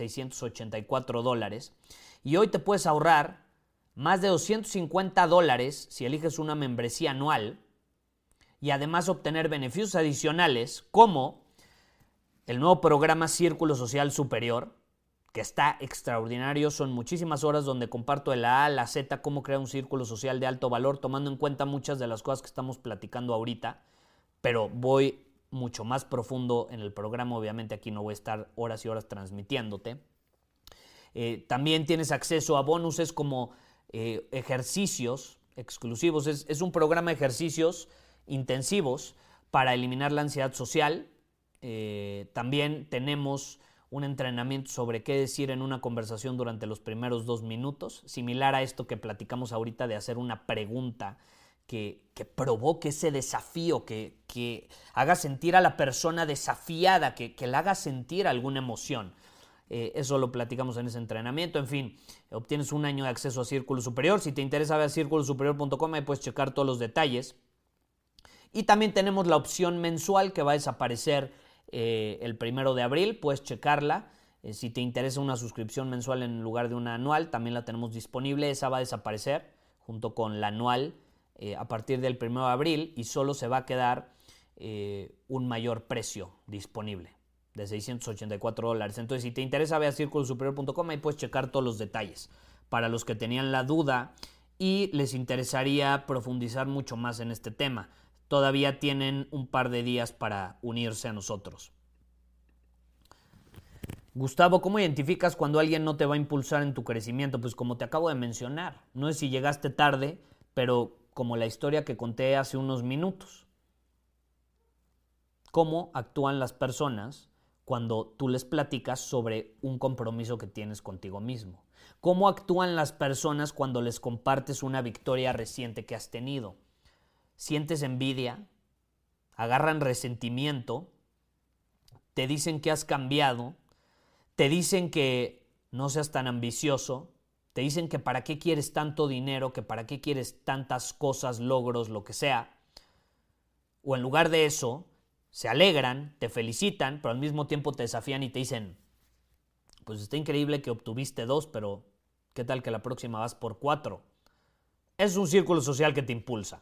$684 y hoy te puedes ahorrar más de $250 si eliges una membresía anual y además obtener beneficios adicionales como el nuevo programa Círculo Social Superior, que está extraordinario. Son muchísimas horas donde comparto de la A a la Z cómo crear un círculo social de alto valor, tomando en cuenta muchas de las cosas que estamos platicando ahorita, pero voy mucho más profundo en el programa. Obviamente aquí no voy a estar horas y horas transmitiéndote. También tienes acceso a bonuses como ejercicios exclusivos. Es un programa de ejercicios intensivos para eliminar la ansiedad social. También tenemos un entrenamiento sobre qué decir en una conversación durante los primeros 2 minutos, similar a esto que platicamos ahorita de hacer una pregunta que provoque ese desafío, que haga sentir a la persona desafiada, que la haga sentir alguna emoción. Eso lo platicamos en ese entrenamiento. En fin, obtienes un año de acceso a Círculo Superior. Si te interesa, ve a circulosuperior.com, ahí puedes checar todos los detalles. Y también tenemos la opción mensual que va a desaparecer el 1 de abril, puedes checarla. Si te interesa una suscripción mensual en lugar de una anual, también la tenemos disponible. Esa va a desaparecer junto con la anual a partir del 1 de abril y solo se va a quedar un mayor precio disponible de $684. Entonces, si te interesa, ve a circulosuperior.com, ahí puedes checar todos los detalles. Para los que tenían la duda y les interesaría profundizar mucho más en este tema, todavía tienen un par de días para unirse a nosotros. Gustavo, ¿cómo identificas cuando alguien no te va a impulsar en tu crecimiento? Pues como te acabo de mencionar, no sé si llegaste tarde, pero como la historia que conté hace unos minutos. ¿Cómo actúan las personas cuando tú les platicas sobre un compromiso que tienes contigo mismo? ¿Cómo actúan las personas cuando les compartes una victoria reciente que has tenido? ¿Sientes envidia? ¿Agarran resentimiento? ¿Te dicen que has cambiado? ¿Te dicen que no seas tan ambicioso? ¿Te dicen que para qué quieres tanto dinero? ¿Que para qué quieres tantas cosas, logros, lo que sea? O en lugar de eso, se alegran, te felicitan, pero al mismo tiempo te desafían y te dicen, pues está increíble que obtuviste 2, pero ¿qué tal que la próxima vas por 4? Es un círculo social que te impulsa.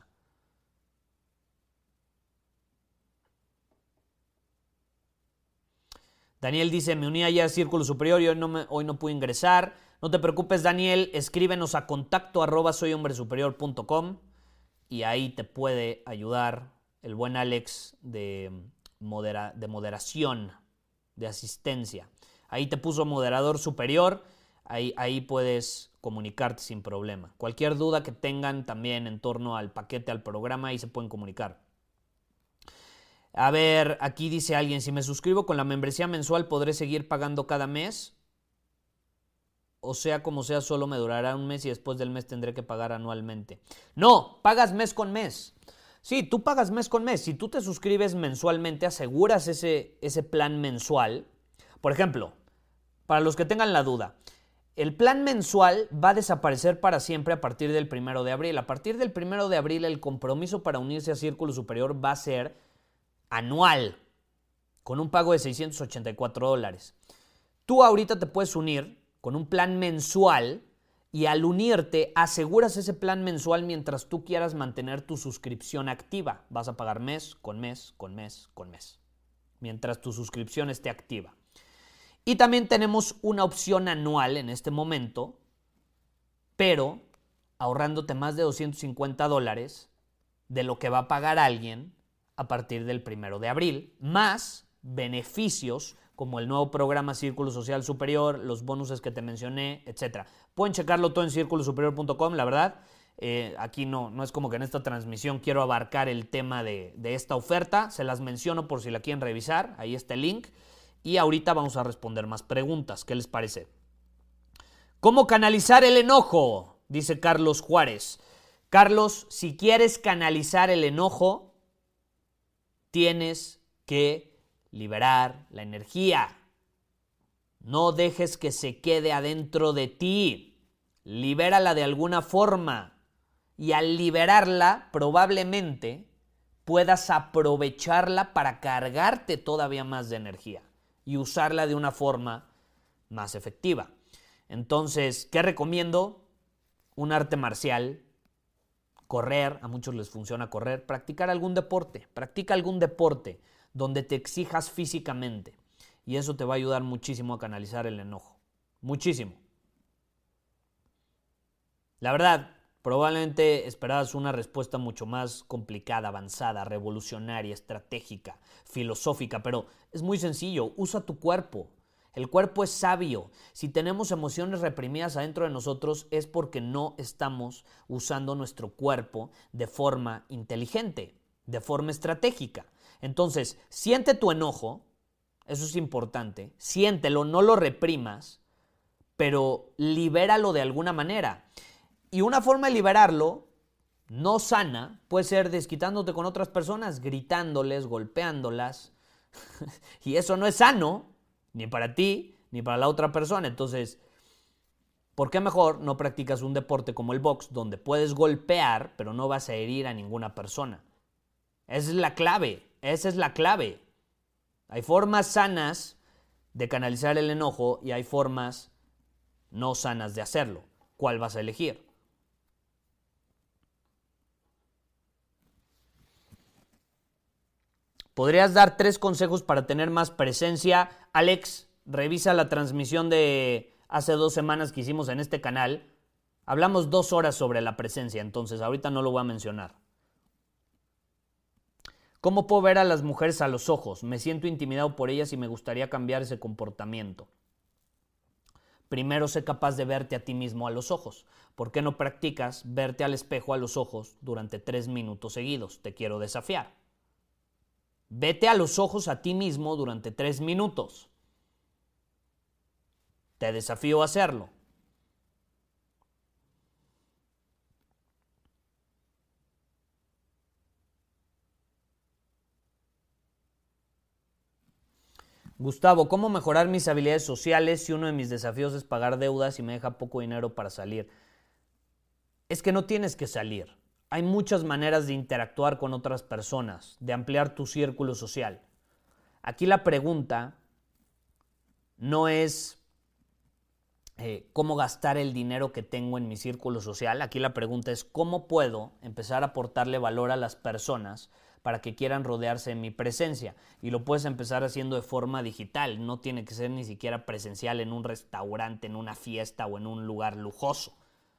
Daniel dice, me uní ayer a Círculo Superior y hoy no pude ingresar. No te preocupes, Daniel, escríbenos a contacto@soyhombresuperior.com y ahí te puede ayudar el buen Alex de moderación, de asistencia. Ahí te puso moderador superior, ahí puedes comunicarte sin problema. Cualquier duda que tengan también en torno al paquete, al programa, ahí se pueden comunicar. A ver, aquí dice alguien, si me suscribo con la membresía mensual, ¿podré seguir pagando cada mes? O sea, como sea, solo me durará un mes y después del mes tendré que pagar anualmente. No, pagas mes con mes. Sí, tú pagas mes con mes. Si tú te suscribes mensualmente, aseguras ese plan mensual. Por ejemplo, para los que tengan la duda, el plan mensual va a desaparecer para siempre a partir del 1 de abril. A partir del 1 de abril, el compromiso para unirse a Círculo Superior va a ser anual. con un pago de $684. Tú ahorita te puedes unir con un plan mensual y al unirte aseguras ese plan mensual mientras tú quieras mantener tu suscripción activa. Vas a pagar mes con mes, con mes, con mes, mientras tu suscripción esté activa. Y también tenemos una opción anual en este momento, pero ahorrándote más de $250 de lo que va a pagar alguien a partir del 1 de abril, más beneficios como el nuevo programa Círculo Social Superior, los bonuses que te mencioné, etc. Pueden checarlo todo en circulosuperior.com, la verdad. Aquí no es como que en esta transmisión quiero abarcar el tema de esta oferta. Se las menciono por si la quieren revisar. Ahí está el link. Y ahorita vamos a responder más preguntas. ¿Qué les parece? ¿Cómo canalizar el enojo? Dice Carlos Juárez. Carlos, si quieres canalizar el enojo, tienes que liberar la energía. No dejes que se quede adentro de ti. Libérala de alguna forma. Y al liberarla, probablemente puedas aprovecharla para cargarte todavía más de energía y usarla de una forma más efectiva. Entonces, ¿qué recomiendo? Un arte marcial, correr, a muchos les funciona correr, practicar algún deporte, practica algún deporte donde te exijas físicamente y eso te va a ayudar muchísimo a canalizar el enojo, muchísimo. La verdad, probablemente esperabas una respuesta mucho más complicada, avanzada, revolucionaria, estratégica, filosófica, pero es muy sencillo, usa tu cuerpo. El cuerpo es sabio. Si tenemos emociones reprimidas adentro de nosotros es porque no estamos usando nuestro cuerpo de forma inteligente, de forma estratégica. Entonces, siente tu enojo, eso es importante, siéntelo, no lo reprimas, pero libéralo de alguna manera. Y una forma de liberarlo, no sana, puede ser desquitándote con otras personas, gritándoles, golpeándolas, y eso no es sano, ni para ti, ni para la otra persona. Entonces, ¿por qué mejor no practicas un deporte como el box, donde puedes golpear, pero no vas a herir a ninguna persona? Esa es la clave, esa es la clave. Hay formas sanas de canalizar el enojo y hay formas no sanas de hacerlo. ¿Cuál vas a elegir? ¿Podrías dar 3 consejos para tener más presencia? Alex, revisa la transmisión de hace 2 semanas que hicimos en este canal. Hablamos 2 horas sobre la presencia, entonces ahorita no lo voy a mencionar. ¿Cómo puedo ver a las mujeres a los ojos? Me siento intimidado por ellas y me gustaría cambiar ese comportamiento. Primero, sé capaz de verte a ti mismo a los ojos. ¿Por qué no practicas verte al espejo a los ojos durante 3 minutos seguidos? Te quiero desafiar. Vete a los ojos a ti mismo durante 3 minutos. Te desafío a hacerlo. Gustavo, ¿cómo mejorar mis habilidades sociales si uno de mis desafíos es pagar deudas y me deja poco dinero para salir? Es que no tienes que salir. Hay muchas maneras de interactuar con otras personas, de ampliar tu círculo social. Aquí la pregunta no es cómo gastar el dinero que tengo en mi círculo social. Aquí la pregunta es cómo puedo empezar a aportarle valor a las personas para que quieran rodearse de mi presencia. Y lo puedes empezar haciendo de forma digital. No tiene que ser ni siquiera presencial en un restaurante, en una fiesta o en un lugar lujoso.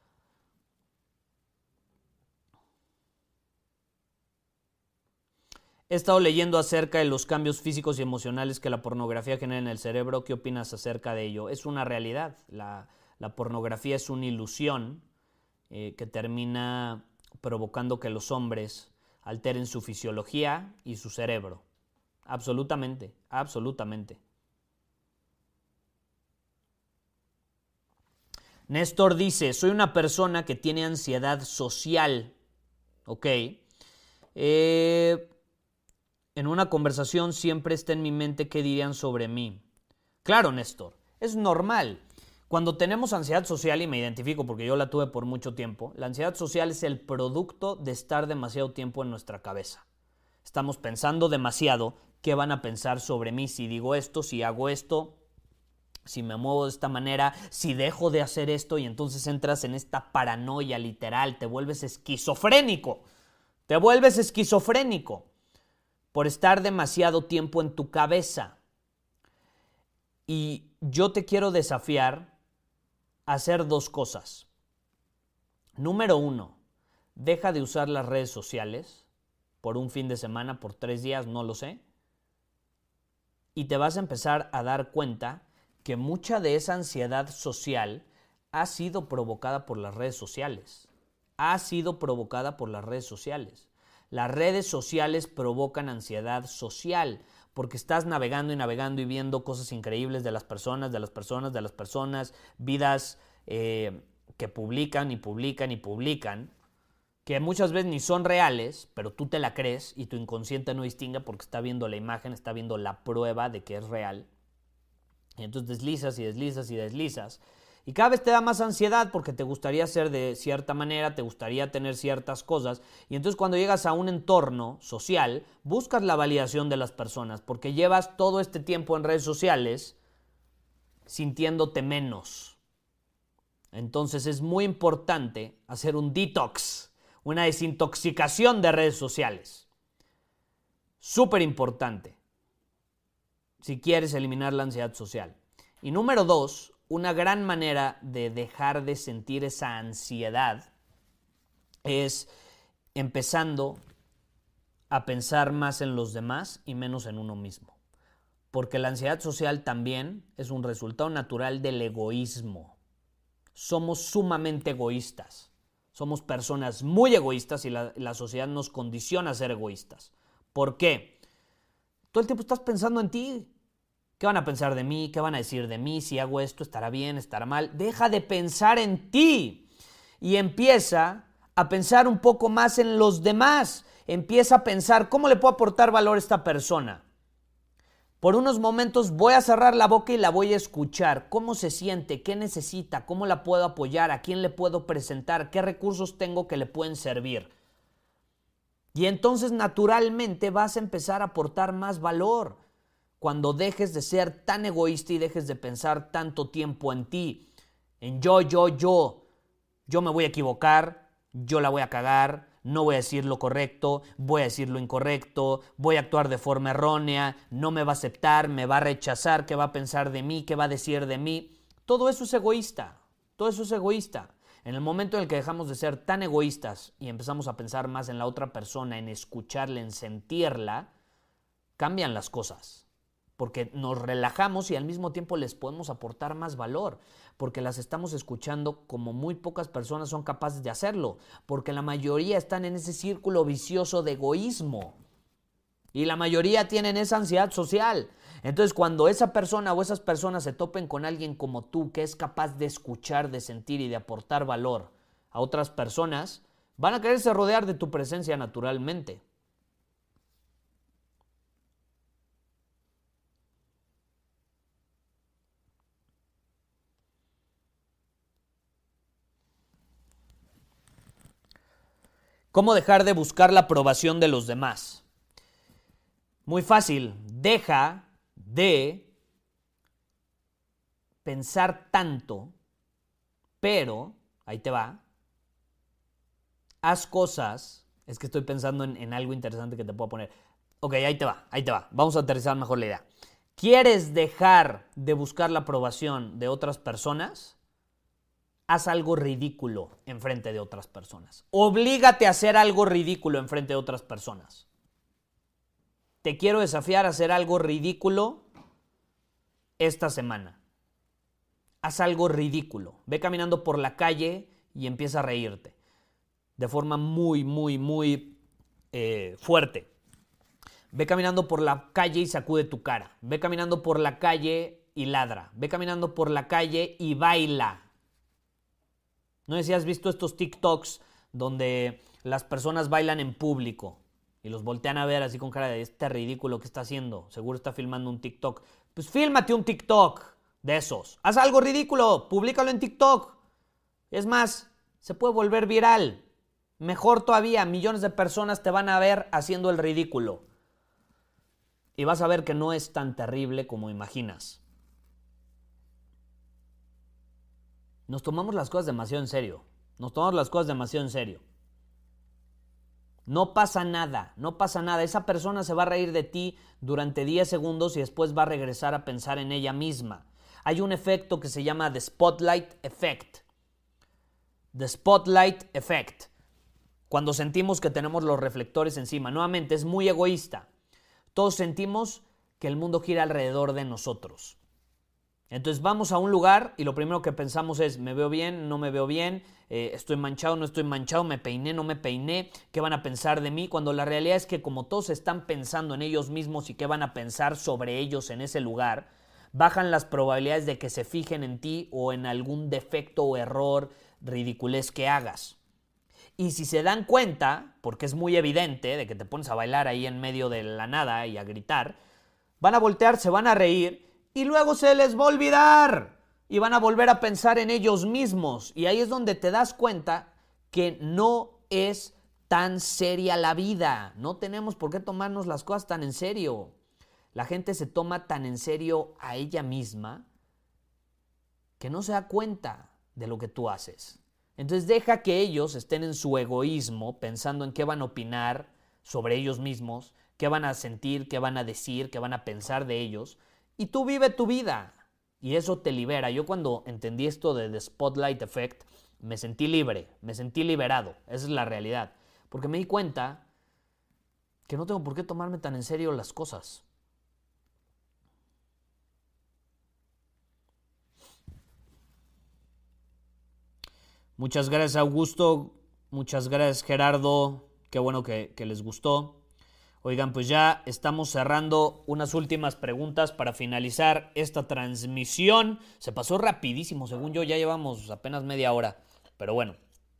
He estado leyendo acerca de los cambios físicos y emocionales que la pornografía genera en el cerebro. ¿Qué opinas acerca de ello? Es una realidad. La pornografía es una ilusión que termina provocando que los hombres alteren su fisiología y su cerebro. Absolutamente, absolutamente. Néstor dice, soy una persona que tiene ansiedad social. Ok. En una conversación siempre está en mi mente qué dirían sobre mí. Claro, Néstor, es normal. Cuando tenemos ansiedad social, y me identifico porque yo la tuve por mucho tiempo, la ansiedad social es el producto de estar demasiado tiempo en nuestra cabeza. Estamos pensando demasiado ¿Qué van a pensar sobre mí si digo esto, si hago esto, si me muevo de esta manera, si dejo de hacer esto? Y entonces entras en esta paranoia literal, te vuelves esquizofrénico. Te vuelves esquizofrénico por estar demasiado tiempo en tu cabeza. Y yo te quiero desafiar a hacer 2 cosas. Número 1, deja de usar las redes sociales por un fin de semana, por 3 días, no lo sé. Y te vas a empezar a dar cuenta que mucha de esa ansiedad social ha sido provocada por las redes sociales. Ha sido provocada por las redes sociales. Las redes sociales provocan ansiedad social porque estás navegando y viendo cosas increíbles de las personas, vidas que publican y publican y publican, que muchas veces ni son reales, pero tú te la crees y tu inconsciente no distingue porque está viendo la imagen, está viendo la prueba de que es real. Y entonces deslizas y deslizas y deslizas. Y cada vez te da más ansiedad porque te gustaría ser de cierta manera, te gustaría tener ciertas cosas. Y entonces cuando llegas a un entorno social, buscas la validación de las personas porque llevas todo este tiempo en redes sociales sintiéndote menos. Entonces es muy importante hacer un detox, una desintoxicación de redes sociales. Súper importante si quieres eliminar la ansiedad social. Y número 2, una gran manera de dejar de sentir esa ansiedad es empezando a pensar más en los demás y menos en uno mismo. Porque la ansiedad social también es un resultado natural del egoísmo. Somos sumamente egoístas. Somos personas muy egoístas y la sociedad nos condiciona a ser egoístas. ¿Por qué? Todo el tiempo estás pensando en ti. ¿Qué van a pensar de mí? ¿Qué van a decir de mí? Si hago esto, ¿estará bien? ¿Estará mal? Deja de pensar en ti y empieza a pensar un poco más en los demás. Empieza a pensar, ¿cómo le puedo aportar valor a esta persona? Por unos momentos voy a cerrar la boca y la voy a escuchar. ¿Cómo se siente? ¿Qué necesita? ¿Cómo la puedo apoyar? ¿A quién le puedo presentar? ¿Qué recursos tengo que le pueden servir? Y entonces naturalmente vas a empezar a aportar más valor. Cuando dejes de ser tan egoísta y dejes de pensar tanto tiempo en ti, en yo me voy a equivocar, yo la voy a cagar, no voy a decir lo correcto, voy a decir lo incorrecto, voy a actuar de forma errónea, no me va a aceptar, me va a rechazar, ¿qué va a pensar de mí? ¿Qué va a decir de mí? Todo eso es egoísta, todo eso es egoísta. En el momento en el que dejamos de ser tan egoístas y empezamos a pensar más en la otra persona, en escucharla, en sentirla, cambian las cosas. Porque nos relajamos y al mismo tiempo les podemos aportar más valor, porque las estamos escuchando como muy pocas personas son capaces de hacerlo, porque la mayoría están en ese círculo vicioso de egoísmo y la mayoría tienen esa ansiedad social. Entonces cuando esa persona o esas personas se topen con alguien como tú que es capaz de escuchar, de sentir y de aportar valor a otras personas, van a quererse rodear de tu presencia naturalmente. ¿Cómo dejar de buscar la aprobación de los demás? Muy fácil, deja de pensar tanto, pero, ahí te va, haz cosas, es que estoy pensando en algo interesante que te puedo poner. Ok, ahí te va, vamos a aterrizar mejor la idea. ¿Quieres dejar de buscar la aprobación de otras personas? Haz algo ridículo enfrente de otras personas. Oblígate a hacer algo ridículo enfrente de otras personas. Te quiero desafiar a hacer algo ridículo esta semana. Haz algo ridículo. Ve caminando por la calle y empieza a reírte. De forma muy fuerte. Ve caminando por la calle y sacude tu cara. Ve caminando por la calle y ladra. Ve caminando por la calle y baila. No sé si has visto estos TikToks donde las personas bailan en público y los voltean a ver así con cara de este ridículo que está haciendo. Seguro está filmando un TikTok. Pues fílmate un TikTok de esos. Haz algo ridículo, públicalo en TikTok. Es más, se puede volver viral. Mejor todavía, millones de personas te van a ver haciendo el ridículo. y vas a ver que no es tan terrible como imaginas. Nos tomamos las cosas demasiado en serio. No pasa nada, no pasa nada. Esa persona se va a reír de ti durante 10 segundos y después va a regresar a pensar en ella misma. Hay un efecto que se llama The Spotlight Effect. The Spotlight Effect. Cuando sentimos que tenemos los reflectores encima. Nuevamente, es muy egoísta. Todos sentimos que el mundo gira alrededor de nosotros. Entonces vamos a un lugar y lo primero que pensamos es, ¿me veo bien? ¿No me veo bien? ¿Estoy manchado? ¿No estoy manchado? ¿Me peiné? ¿No me peiné? ¿Qué van a pensar de mí? Cuando la realidad es que como todos están pensando en ellos mismos y qué van a pensar sobre ellos en ese lugar, bajan las probabilidades de que se fijen en ti o en algún defecto o error, ridiculez que hagas. Y si se dan cuenta, porque es muy evidente de que te pones a bailar ahí en medio de la nada y a gritar, van a voltear, se van a reír y luego se les va a olvidar y van a volver a pensar en ellos mismos. Y ahí es donde te das cuenta que no es tan seria la vida. No tenemos por qué tomarnos las cosas tan en serio. La gente se toma tan en serio a ella misma que no se da cuenta de lo que tú haces. Entonces deja que ellos estén en su egoísmo pensando en qué van a opinar sobre ellos mismos, qué van a sentir, qué van a decir, qué van a pensar de ellos. Y tú vive tu vida. Y eso te libera. Yo cuando entendí esto de The Spotlight Effect, me sentí libre, me sentí liberado. Esa es la realidad. Porque me di cuenta que no tengo por qué tomarme tan en serio las cosas. Muchas gracias, Augusto. Muchas gracias, Gerardo. Qué bueno que les gustó. Oigan, pues ya estamos cerrando unas últimas preguntas para finalizar esta transmisión. Se pasó rapidísimo, según yo, ya llevamos apenas media hora. Pero bueno.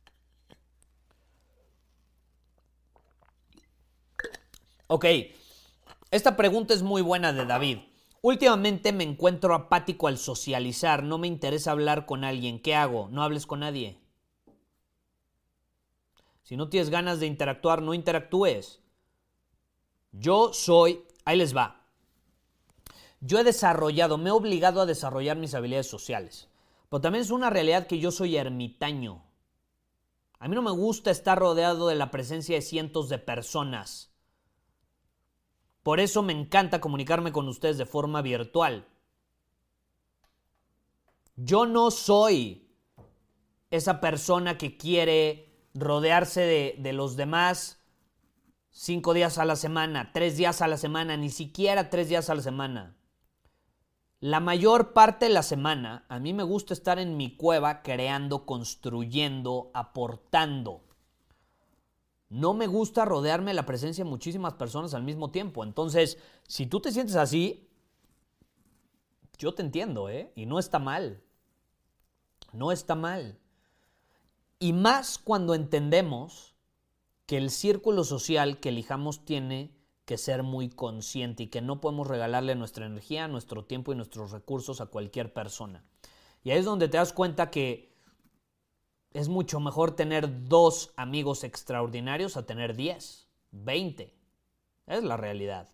Ok, esta pregunta es muy buena de David. Últimamente me encuentro apático al socializar. No me interesa hablar con alguien. ¿Qué hago? No hables con nadie. Si no tienes ganas de interactuar, no interactúes. Ahí les va. Yo me he obligado a desarrollar mis habilidades sociales. Pero también es una realidad que yo soy ermitaño. A mí no me gusta estar rodeado de la presencia de cientos de personas. Por eso me encanta comunicarme con ustedes de forma virtual. Yo no soy esa persona que quiere rodearse de los demás 5 días a la semana, 3 días a la semana, ni siquiera 3 días a la semana. La mayor parte de la semana a mí me gusta estar en mi cueva creando, construyendo, aportando. No me gusta rodearme de la presencia de muchísimas personas al mismo tiempo. Entonces, si tú te sientes así, yo te entiendo, ¿eh? Y no está mal. No está mal. Y más cuando entendemos que el círculo social que elijamos tiene que ser muy consciente y que no podemos regalarle nuestra energía, nuestro tiempo y nuestros recursos a cualquier persona. Y ahí es donde te das cuenta que es mucho mejor tener 2 amigos extraordinarios a tener 10, 20. Es la realidad.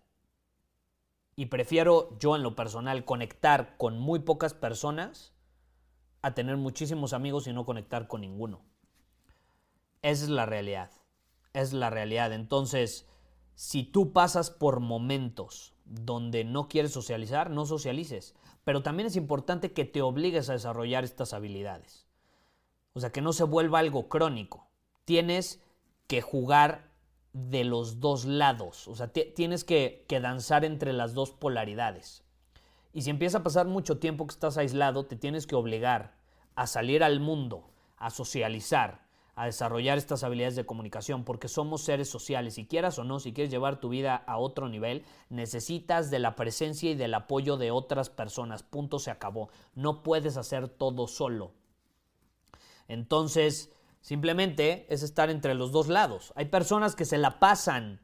Y prefiero yo en lo personal conectar con muy pocas personas a tener muchísimos amigos y no conectar con ninguno. Esa es la realidad. Es la realidad. Entonces, si tú pasas por momentos donde no quieres socializar, no socialices. Pero también es importante que te obligues a desarrollar estas habilidades. O sea, que no se vuelva algo crónico. Tienes que jugar de los 2 lados. O sea, tienes que danzar entre las 2 polaridades. Y si empieza a pasar mucho tiempo que estás aislado, te tienes que obligar a salir al mundo, a socializar, a desarrollar estas habilidades de comunicación, porque somos seres sociales. Si quieras o no, si quieres llevar tu vida a otro nivel, necesitas de la presencia y del apoyo de otras personas. Punto, se acabó. No puedes hacer todo solo. Entonces, simplemente es estar entre los 2 lados. Hay personas que se la pasan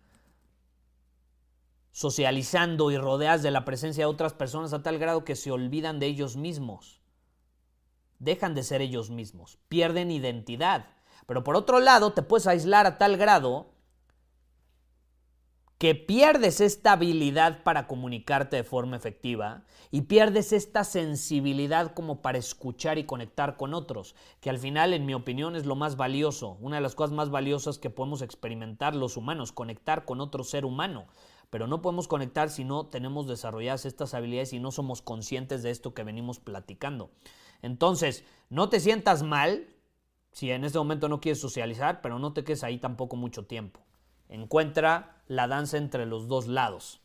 socializando y rodeadas de la presencia de otras personas a tal grado que se olvidan de ellos mismos. Dejan de ser ellos mismos, pierden identidad. Pero por otro lado, te puedes aislar a tal grado que pierdes esta habilidad para comunicarte de forma efectiva y pierdes esta sensibilidad como para escuchar y conectar con otros, que al final, en mi opinión, es lo más valioso, una de las cosas más valiosas que podemos experimentar los humanos, conectar con otro ser humano. Pero no podemos conectar si no tenemos desarrolladas estas habilidades y no somos conscientes de esto que venimos platicando. Entonces, no te sientas mal si en este momento no quieres socializar, pero no te quedes ahí tampoco mucho tiempo. Encuentra la danza entre los dos lados.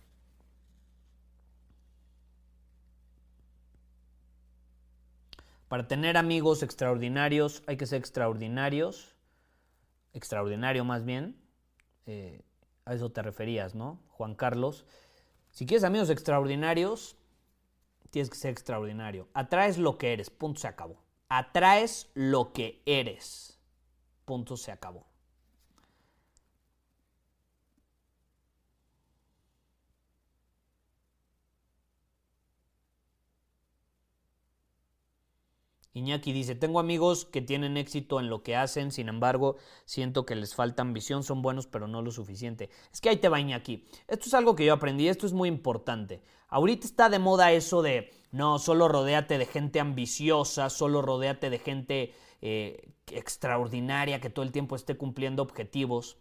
Para tener amigos extraordinarios hay que ser extraordinarios. Extraordinario más bien. A eso te referías, ¿no, Juan Carlos? Si quieres amigos extraordinarios, tienes que ser extraordinario. Atraes lo que eres, punto, se acabó. Atraes lo que eres, punto, se acabó. Iñaki dice, tengo amigos que tienen éxito en lo que hacen, sin embargo, siento que les falta ambición, son buenos, pero no lo suficiente. Es que ahí te va, Iñaki. Esto es algo que yo aprendí, esto es muy importante. Ahorita está de moda eso de, no, solo rodéate de gente ambiciosa, solo rodéate de gente extraordinaria, que todo el tiempo esté cumpliendo objetivos.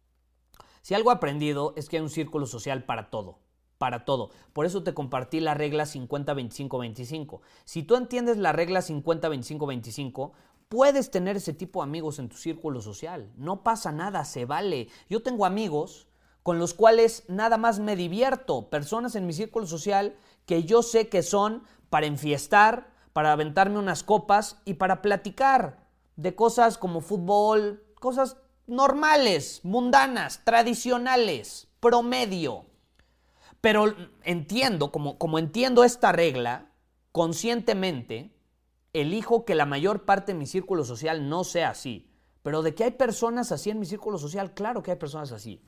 Si algo he aprendido es que hay un círculo social para todo. Para todo. Por eso te compartí la regla 50-25-25. Si tú entiendes la regla 50-25-25, puedes tener ese tipo de amigos en tu círculo social. No pasa nada, se vale. Yo tengo amigos con los cuales nada más me divierto. Personas en mi círculo social que yo sé que son para enfiestar, para aventarme unas copas y para platicar de cosas como fútbol, cosas normales, mundanas, tradicionales, promedio. Pero entiendo, como entiendo esta regla, conscientemente elijo que la mayor parte de mi círculo social no sea así. Pero de que hay personas así en mi círculo social, claro que hay personas así.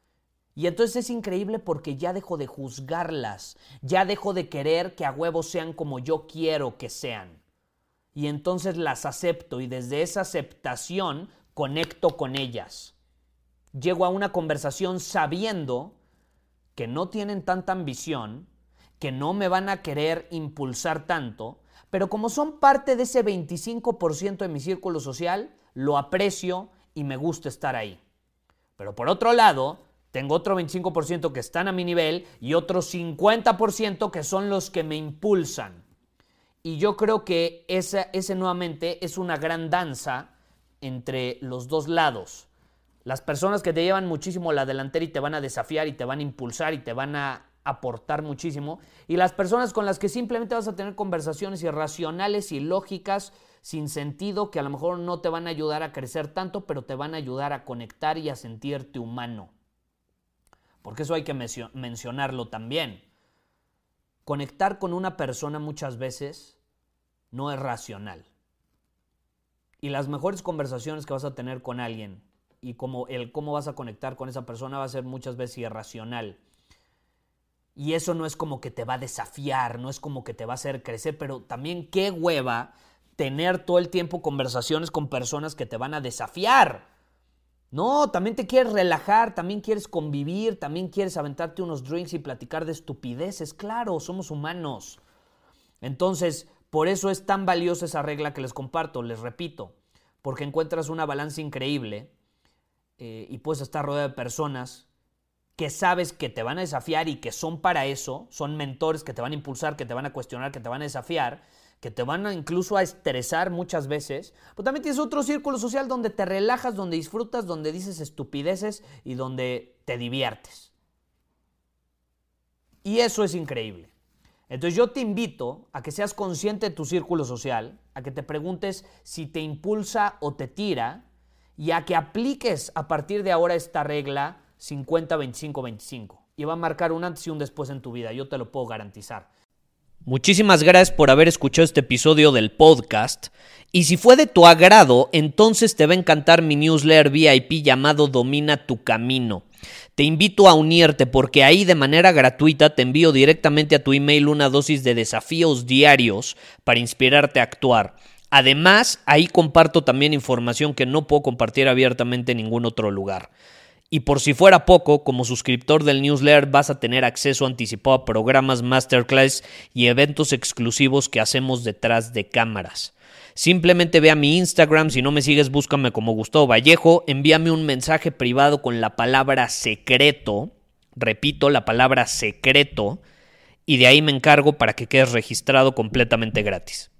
Y entonces es increíble porque ya dejo de juzgarlas, ya dejo de querer que a huevos sean como yo quiero que sean. Y entonces las acepto y desde esa aceptación conecto con ellas. Llego a una conversación sabiendo que no tienen tanta ambición, que no me van a querer impulsar tanto, pero como son parte de ese 25% de mi círculo social, lo aprecio y me gusta estar ahí. Pero por otro lado, tengo otro 25% que están a mi nivel y otro 50% que son los que me impulsan. Y yo creo que ese nuevamente es una gran danza entre los dos lados. Las personas que te llevan muchísimo la delantera y te van a desafiar y te van a impulsar y te van a aportar muchísimo. Y las personas con las que simplemente vas a tener conversaciones irracionales y lógicas sin sentido que a lo mejor no te van a ayudar a crecer tanto, pero te van a ayudar a conectar y a sentirte humano. Porque eso hay que mencionarlo también. Conectar con una persona muchas veces no es racional. Y las mejores conversaciones que vas a tener con alguien y cómo vas a conectar con esa persona va a ser muchas veces irracional. Y eso no es como que te va a desafiar, no es como que te va a hacer crecer, pero también qué hueva tener todo el tiempo conversaciones con personas que te van a desafiar. No, también te quieres relajar, también quieres convivir, también quieres aventarte unos drinks y platicar de estupideces. Claro, somos humanos. Entonces, por eso es tan valiosa esa regla que les comparto, les repito, porque encuentras una balanza increíble y puedes estar rodeado de personas que sabes que te van a desafiar y que son para eso, son mentores que te van a impulsar, que te van a cuestionar, que te van a desafiar, que te van incluso a estresar muchas veces. Pero también tienes otro círculo social donde te relajas, donde disfrutas, donde dices estupideces y donde te diviertes. Y eso es increíble. Entonces yo te invito a que seas consciente de tu círculo social, a que te preguntes si te impulsa o te tira y a que apliques a partir de ahora esta regla 50-25-25. Y va a marcar un antes y un después en tu vida, yo te lo puedo garantizar. Muchísimas gracias por haber escuchado este episodio del podcast. Y si fue de tu agrado, entonces te va a encantar mi newsletter VIP llamado Domina tu Camino. Te invito a unirte porque ahí de manera gratuita te envío directamente a tu email una dosis de desafíos diarios para inspirarte a actuar. Además, ahí comparto también información que no puedo compartir abiertamente en ningún otro lugar. Y por si fuera poco, como suscriptor del newsletter vas a tener acceso anticipado a programas, masterclass y eventos exclusivos que hacemos detrás de cámaras. Simplemente ve a mi Instagram, si no me sigues búscame como Gustavo Vallejo, envíame un mensaje privado con la palabra secreto, repito, la palabra secreto, y de ahí me encargo para que quedes registrado completamente gratis.